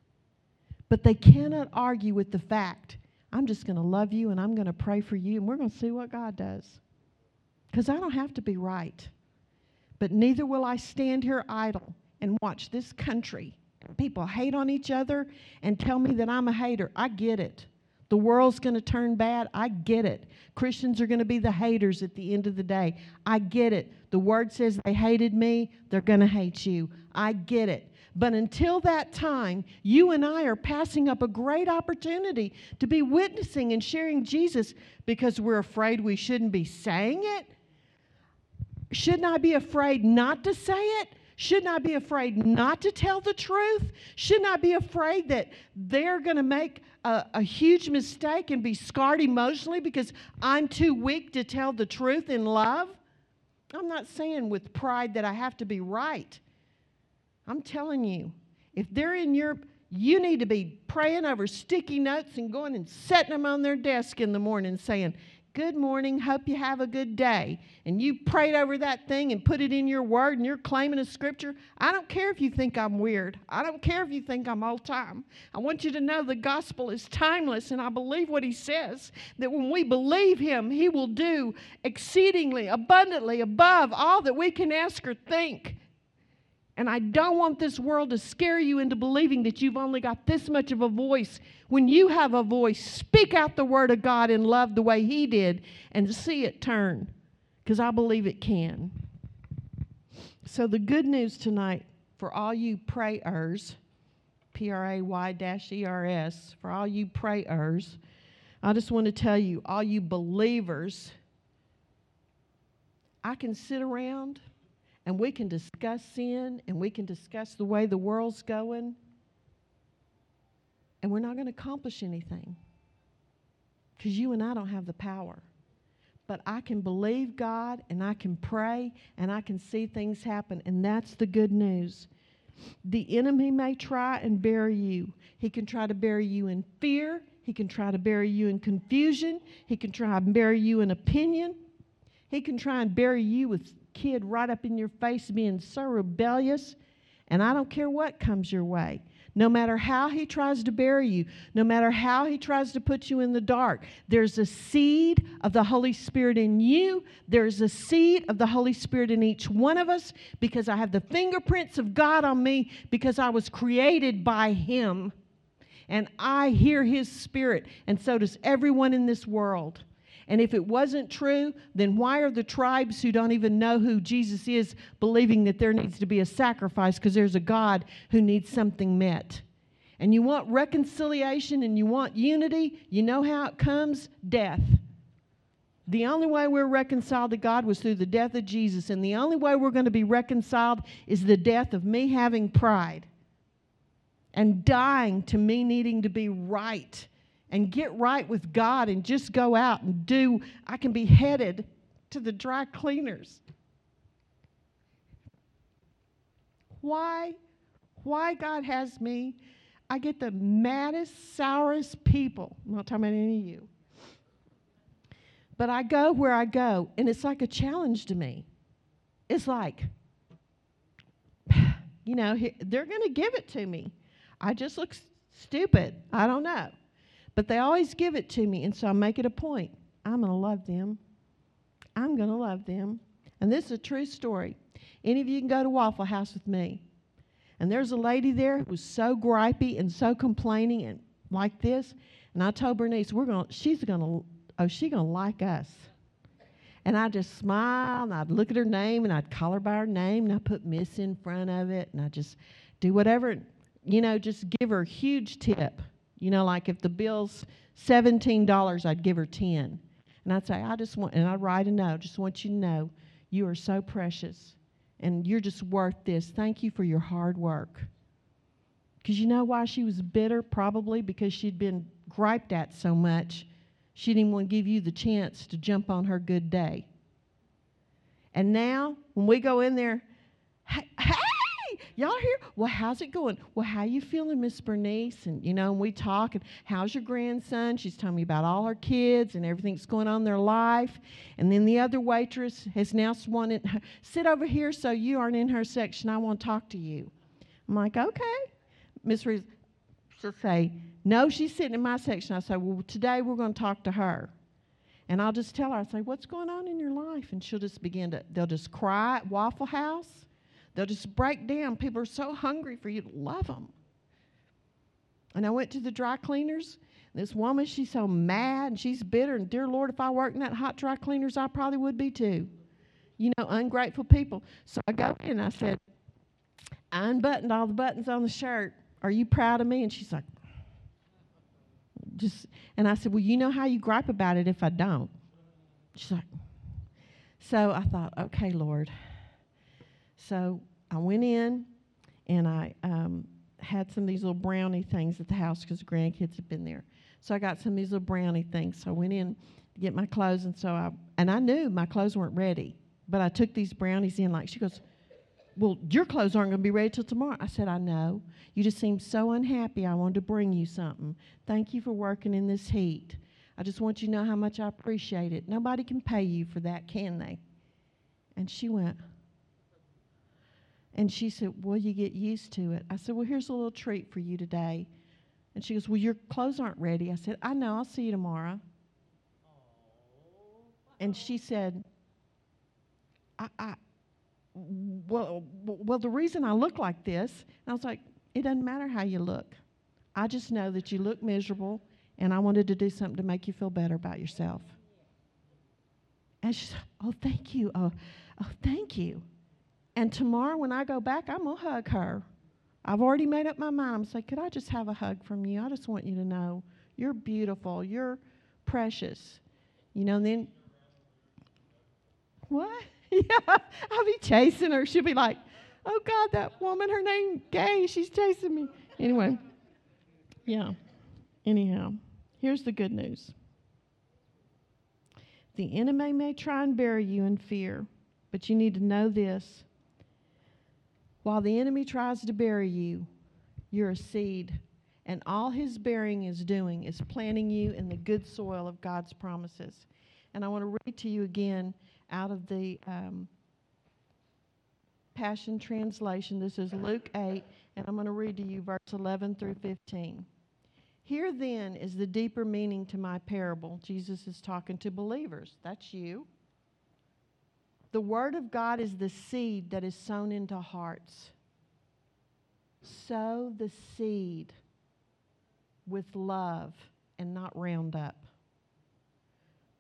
But they cannot argue with the fact, I'm just going to love you and I'm going to pray for you and we're going to see what God does. Because I don't have to be right. But neither will I stand here idle and watch this country, people hate on each other and tell me that I'm a hater. I get it. The world's going to turn bad. I get it. Christians are going to be the haters at the end of the day. I get it. The word says they hated me. They're going to hate you. I get it. But until that time, you and I are passing up a great opportunity to be witnessing and sharing Jesus because we're afraid we shouldn't be saying it. Shouldn't I be afraid not to say it? Shouldn't I be afraid not to tell the truth? Shouldn't I be afraid that they're going to make a huge mistake and be scarred emotionally because I'm too weak to tell the truth in love? I'm not saying with pride that I have to be right. I'm telling you, if they're in you need to be praying over sticky notes and going and setting them on their desk in the morning saying, good morning, hope you have a good day. And you prayed over that thing and put it in your word and you're claiming a scripture. I don't care if you think I'm weird. I don't care if you think I'm old time. I want you to know the gospel is timeless, and I believe what he says, that when we believe him, he will do exceedingly, abundantly, above all that we can ask or think. And I don't want this world to scare you into believing that you've only got this much of a voice. When you have a voice, speak out the word of God in love the way he did and see it turn, because I believe it can. So the good news tonight for all you prayers, P-R-A-Y-E-R-S, for all you prayers, I just want to tell you, all you believers, I can sit around and we can discuss sin, and we can discuss the way the world's going, and we're not going to accomplish anything because you and I don't have the power. But I can believe God, and I can pray, and I can see things happen, and that's the good news. The enemy may try and bury you. He can try to bury you in fear. He can try to bury you in confusion. He can try and bury you in opinion. He can try and bury you with kid right up in your face being so rebellious, and I don't care what comes your way. No matter how he tries to bury you, no matter how he tries to put you in the dark, there's a seed of the Holy Spirit in you. There's a seed of the Holy Spirit in each one of us, because I have the fingerprints of God on me, because I was created by him. And I hear his spirit, and so does everyone in this world. And if it wasn't true, then why are the tribes who don't even know who Jesus is believing that there needs to be a sacrifice because there's a God who needs something met? And you want reconciliation and you want unity, you know how it comes? Death. The only way we're reconciled to God was through the death of Jesus. And the only way we're going to be reconciled is the death of me having pride and dying to me needing to be right and get right with God and just go out and do. I can be headed to the dry cleaners. Why God has me? I get the maddest, sourest people. I'm not talking about any of you. But I go where I go, and it's like a challenge to me. It's like, you know, they're going to give it to me. I just look stupid. I don't know. But they always give it to me, and so I make it a point. I'm going to love them. I'm going to love them. And this is a true story. Any of you can go to Waffle House with me. And there's a lady there who was so gripey and so complaining and like this. And I told Bernice, she's going to like us. And I just smile, and I'd look at her name, and I'd call her by her name, and I'd put Miss in front of it, and I'd just do whatever, you know, just give her a huge tip. You know, like if the bill's $17, I'd give her 10. And I'd say, and I'd write a note, just want you to know, you are so precious, and you're just worth this. Thank you for your hard work. Because you know why she was bitter? Probably because she'd been griped at so much. She didn't want to give you the chance to jump on her good day. And now, when we go in there, hey, y'all here? Well, how's it going? Well, how you feeling, Miss Bernice? And, you know, and we talk, and how's your grandson? She's telling me about all her kids and everything that's going on in their life. And then the other waitress has now wanted, sit over here so you aren't in her section. I want to talk to you. I'm like, okay. Miss Reese, she'll say, no, she's sitting in my section. I say, well, today we're going to talk to her. And I'll just tell her, I say, what's going on in your life? And she'll just they'll just cry at Waffle House. They'll just break down. People are so hungry for you to love them. And I went to the dry cleaners. This woman, she's so mad and she's bitter. And dear Lord, if I worked in that hot dry cleaners, I probably would be too. You know, ungrateful people. So I go in and I said, I unbuttoned all the buttons on the shirt. Are you proud of me? And she's like, and I said, well, you know how you gripe about it if I don't. She's like, so I thought, okay, Lord. So I went in and I had some of these little brownie things at the house because the grandkids had been there. So I got some of these little brownie things. So I went in to get my clothes, and I knew my clothes weren't ready. But I took these brownies in, like, she goes, well, your clothes aren't going to be ready till tomorrow. I said, I know. You just seemed so unhappy. I wanted to bring you something. Thank you for working in this heat. I just want you to know how much I appreciate it. Nobody can pay you for that, can they? And she went, and she said, well, you get used to it. I said, well, here's a little treat for you today. And she goes, well, your clothes aren't ready. I said, I know. I'll see you tomorrow. And she said, well, the reason I look like this, and I was like, it doesn't matter how you look. I just know that you look miserable, and I wanted to do something to make you feel better about yourself. And she said, oh, thank you. Oh, thank you. And tomorrow when I go back, I'm going to hug her. I've already made up my mind. I'm going to say, could I just have a hug from you? I just want you to know you're beautiful. You're precious. You know, and then, what? Yeah, I'll be chasing her. She'll be like, oh, God, that woman, her name Gay, she's chasing me. Anyway, yeah. Anyhow, here's the good news. The enemy may try and bury you in fear, but you need to know this. While the enemy tries to bury you, you're a seed, and all his burying is doing is planting you in the good soil of God's promises. And I want to read to you again out of the Passion Translation. This is Luke 8, and I'm going to read to you verse 11 through 15. Here then is the deeper meaning to my parable. Jesus is talking to believers. That's you. The Word of God is the seed that is sown into hearts. Sow the seed with love and not round up.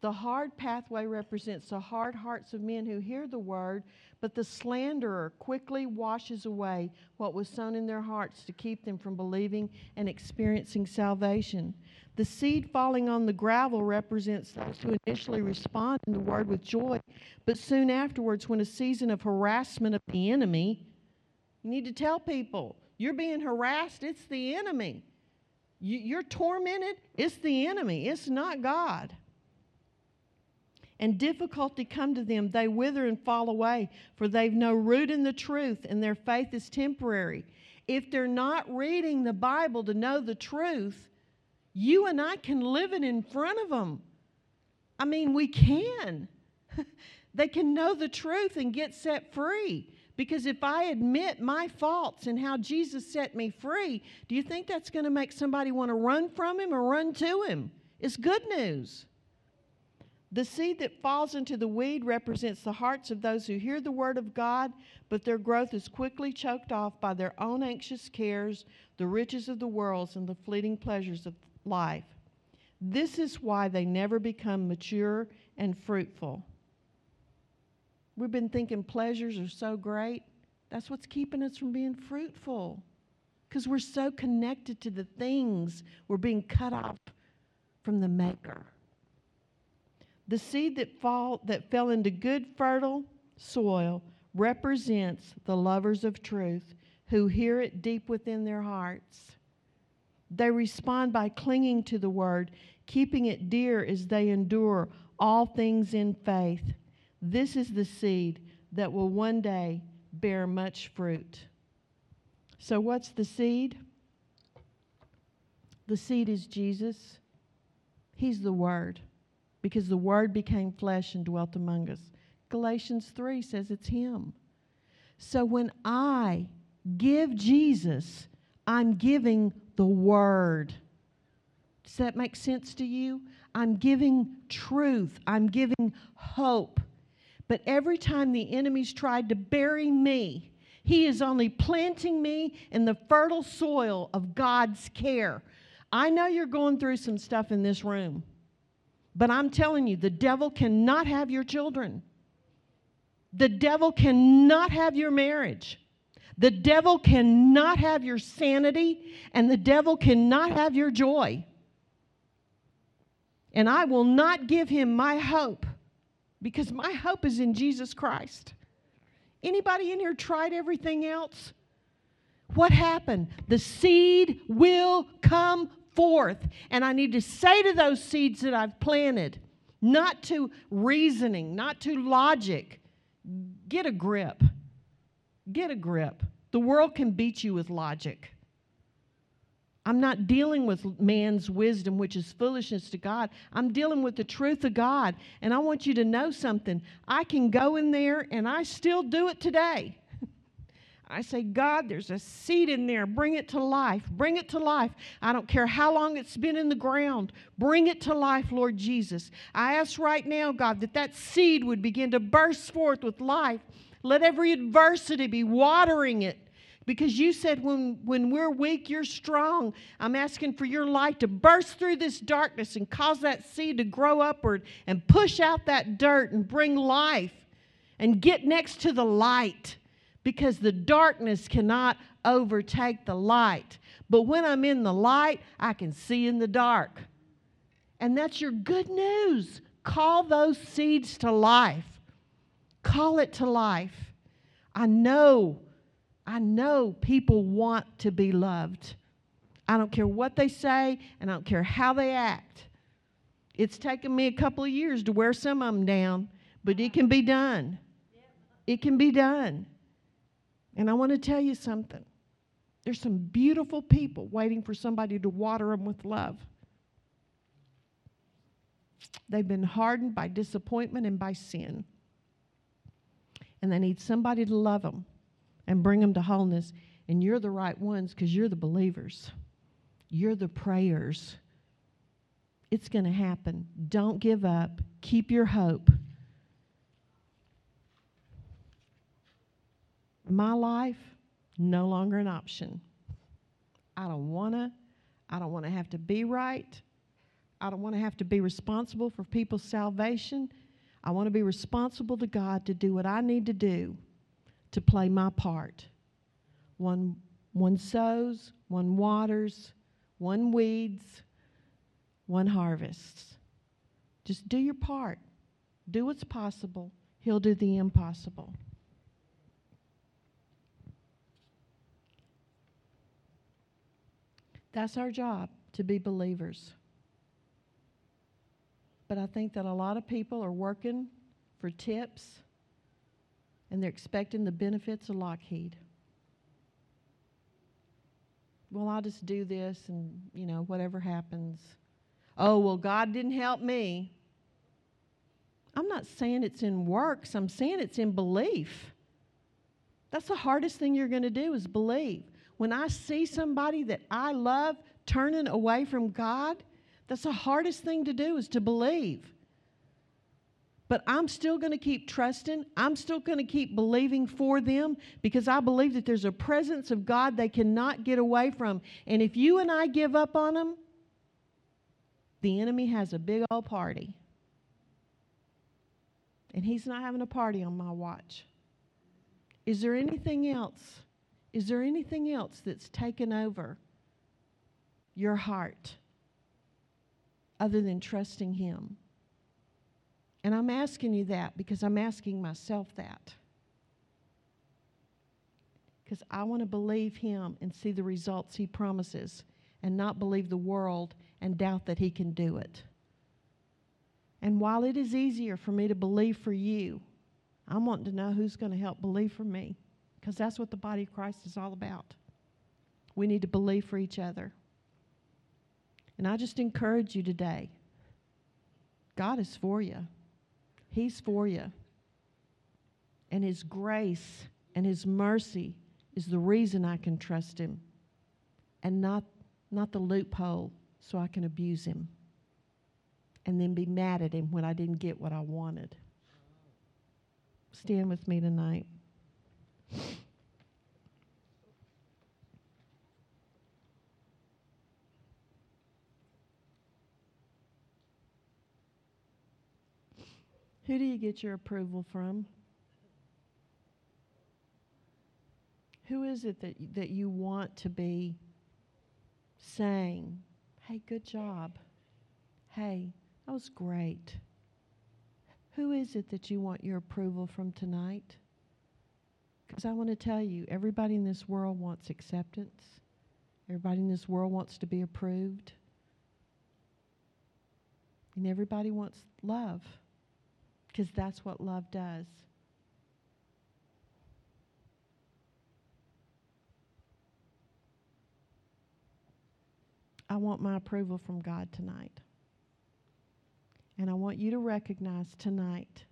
The hard pathway represents the hard hearts of men who hear the word, but the slanderer quickly washes away what was sown in their hearts to keep them from believing and experiencing salvation. The seed falling on the gravel represents those who initially respond in the word with joy, but soon afterwards, when a season of harassment of the enemy, you need to tell people, you're being harassed, it's the enemy. You're tormented, it's the enemy, it's not God. And difficulty come to them, they wither and fall away, for they've no root in the truth, and their faith is temporary. If they're not reading the Bible to know the truth, you and I can live it in front of them. I mean, we can. They can know the truth and get set free. Because if I admit my faults and how Jesus set me free, do you think that's going to make somebody want to run from him or run to him? It's good news. The seed that falls into the weed represents the hearts of those who hear the word of God, but their growth is quickly choked off by their own anxious cares, the riches of the world, and the fleeting pleasures of life. This is why they never become mature and fruitful. We've been thinking pleasures are so great. That's what's keeping us from being fruitful. Because we're so connected to the things, we're being cut off from the Maker. The seed that fell into good, fertile soil represents the lovers of truth who hear it deep within their hearts. They respond by clinging to the word, keeping it dear as they endure all things in faith. This is the seed that will one day bear much fruit. So what's the seed? The seed is Jesus. He's the Word, because the Word became flesh and dwelt among us. Galatians 3 says it's Him. So when I give Jesus, I'm giving the Word. Does that make sense to you? I'm giving truth. I'm giving hope. But every time the enemy's tried to bury me, he is only planting me in the fertile soil of God's care. I know you're going through some stuff in this room, but I'm telling you, the devil cannot have your children. The devil cannot have your marriage. The devil cannot have your sanity, and the devil cannot have your joy. And I will not give him my hope, because my hope is in Jesus Christ. Anybody in here tried everything else? What happened? The seed will come forth. And I need to say to those seeds that I've planted, not to reasoning, not to logic, get a grip. Get a grip. The world can beat you with logic. I'm not dealing with man's wisdom, which is foolishness to God. I'm dealing with the truth of God. And I want you to know something. I can go in there, and I still do it today. I say, God, there's a seed in there. Bring it to life. Bring it to life. I don't care how long it's been in the ground. Bring it to life, Lord Jesus. I ask right now, God, that seed would begin to burst forth with life. Let every adversity be watering it. Because you said when we're weak, you're strong. I'm asking for your light to burst through this darkness and cause that seed to grow upward and push out that dirt and bring life and get next to the light, because the darkness cannot overtake the light. But when I'm in the light, I can see in the dark. And that's your good news. Call those seeds to life. Call it to life. I know people want to be loved. I don't care what they say, and I don't care how they act. It's taken me a couple of years to wear some of them down, but it can be done. It can be done. And I want to tell you something. There's some beautiful people waiting for somebody to water them with love. They've been hardened by disappointment and by sin. And they need somebody to love them and bring them to wholeness. And you're the right ones, because you're the believers. You're the prayers. It's going to happen. Don't give up. Keep your hope. My life, no longer an option. I don't want to have to be right. I don't want to have to be responsible for people's salvation. I want to be responsible to God to do what I need to do to play my part. One sows, one waters, one weeds, one harvests. Just do your part. Do what's possible. He'll do the impossible. That's our job, to be believers. But I think that a lot of people are working for tips, and they're expecting the benefits of Lockheed. Well, I'll just do this and, whatever happens. Oh, well, God didn't help me. I'm not saying it's in works. I'm saying it's in belief. That's the hardest thing you're going to do is believe. When I see somebody that I love turning away from God, that's the hardest thing to do is to believe. But I'm still going to keep trusting. I'm still going to keep believing for them because I believe that there's a presence of God they cannot get away from. And if you and I give up on them, the enemy has a big old party. And he's not having a party on my watch. Is there anything else? Is there anything else that's taken over your heart other than trusting him? And I'm asking you that because I'm asking myself that. Because I want to believe him and see the results he promises and not believe the world and doubt that he can do it. And while it is easier for me to believe for you, I'm wanting to know who's going to help believe for me, because that's what the body of Christ is all about. We need to believe for each other. And I just encourage you today, God is for you. He's for you. And his grace and his mercy is the reason I can trust him, and not the loophole so I can abuse him and then be mad at him when I didn't get what I wanted. Stand with me tonight. Who do you get your approval from? Who is it that you want to be saying, hey, good job. Hey, that was great. Who is it that you want your approval from tonight? Because I want to tell you, everybody in this world wants acceptance. Everybody in this world wants to be approved. And everybody wants love, because that's what love does. I want my approval from God tonight. And I want you to recognize tonight,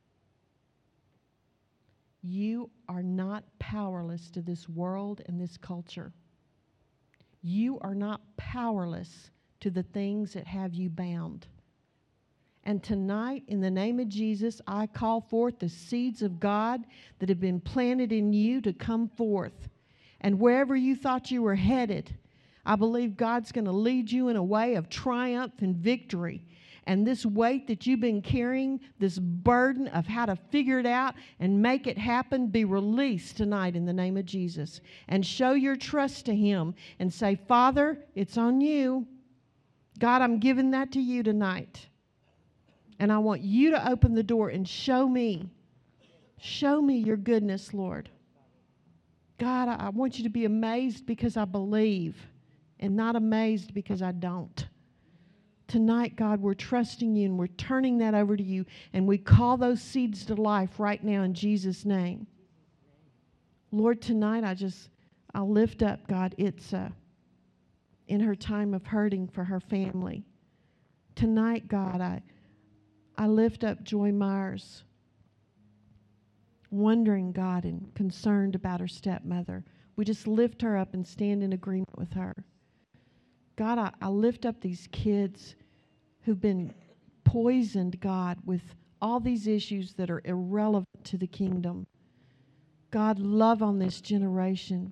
you are not powerless to this world and this culture. You are not powerless to the things that have you bound. And tonight, in the name of Jesus, I call forth the seeds of God that have been planted in you to come forth. And wherever you thought you were headed, I believe God's going to lead you in a way of triumph and victory. And this weight that you've been carrying, this burden of how to figure it out and make it happen, be released tonight in the name of Jesus. And show your trust to him and say, Father, it's on you. God, I'm giving that to you tonight. And I want you to open the door and show me your goodness, Lord. God, I want you to be amazed because I believe and not amazed because I don't. Tonight, God, we're trusting you and we're turning that over to you, and we call those seeds to life right now in Jesus' name. Lord, tonight I'll lift up, God, it's in her time of hurting for her family. Tonight, God, I lift up Joy Myers, wondering, God, and concerned about her stepmother. We just lift her up and stand in agreement with her. God, I lift up these kids who've been poisoned, God, with all these issues that are irrelevant to the kingdom. God, love on this generation.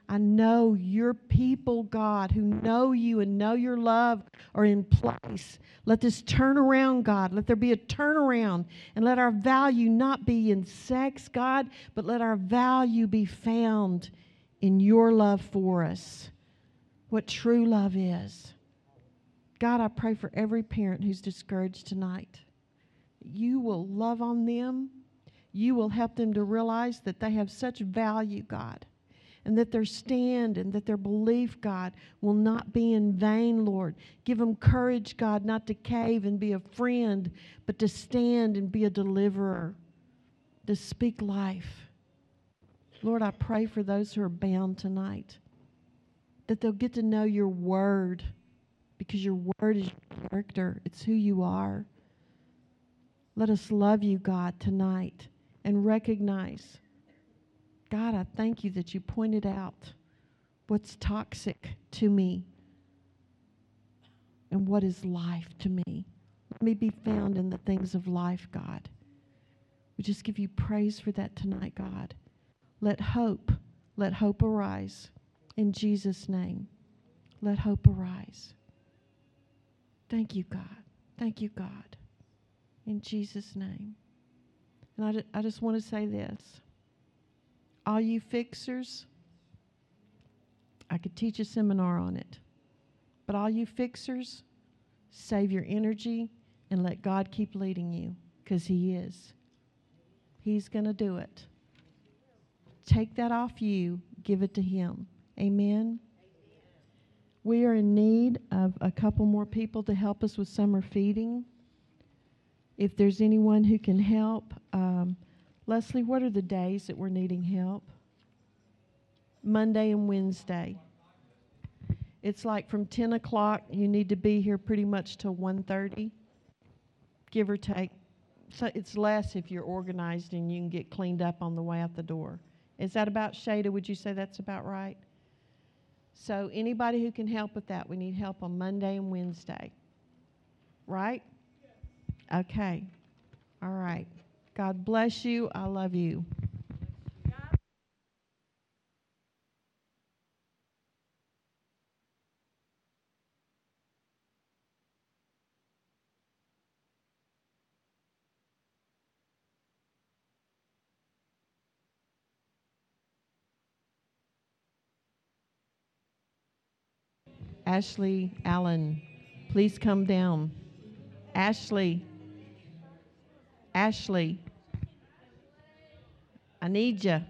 I know your people, God, who know you and know your love are in place. Let this turn around, God. Let there be a turnaround. And let our value not be in sex, God, but let our value be found in your love for us. What true love is. God, I pray for every parent who's discouraged tonight. You will love on them. You will help them to realize that they have such value, God, and that their stand and that their belief, God, will not be in vain, Lord. Give them courage, God, not to cave and be a friend, but to stand and be a deliverer, to speak life. Lord, I pray for those who are bound tonight, that they'll get to know your word, because your word is your character. It's who you are. Let us love you, God, tonight and recognize, God, I thank you that you pointed out what's toxic to me and what is life to me. Let me be found in the things of life, God. We just give you praise for that tonight, God. Let hope arise in Jesus' name. Let hope arise. Thank you, God. Thank you, God. In Jesus' name. And I just want to say this. All you fixers, I could teach a seminar on it. But all you fixers, save your energy and let God keep leading you, because He is. He's going to do it. Take that off you, give it to Him. Amen. We are in need of a couple more people to help us with summer feeding. If there's anyone who can help, Leslie, what are the days that we're needing help? Monday and Wednesday. It's like from 10 o'clock, you need to be here pretty much till 1:30, give or take. So it's less if you're organized and you can get cleaned up on the way out the door. Is that about, Shada? Would you say that's about right? So anybody who can help with that, we need help on Monday and Wednesday. Right? Okay. All right. God bless you. I love you. Ashley Allen, please come down. Ashley. Ashley. I need you.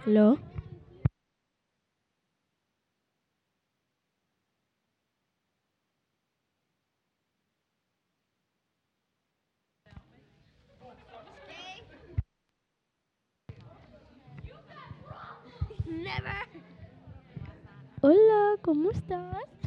Hello. Hola, ¿cómo estás?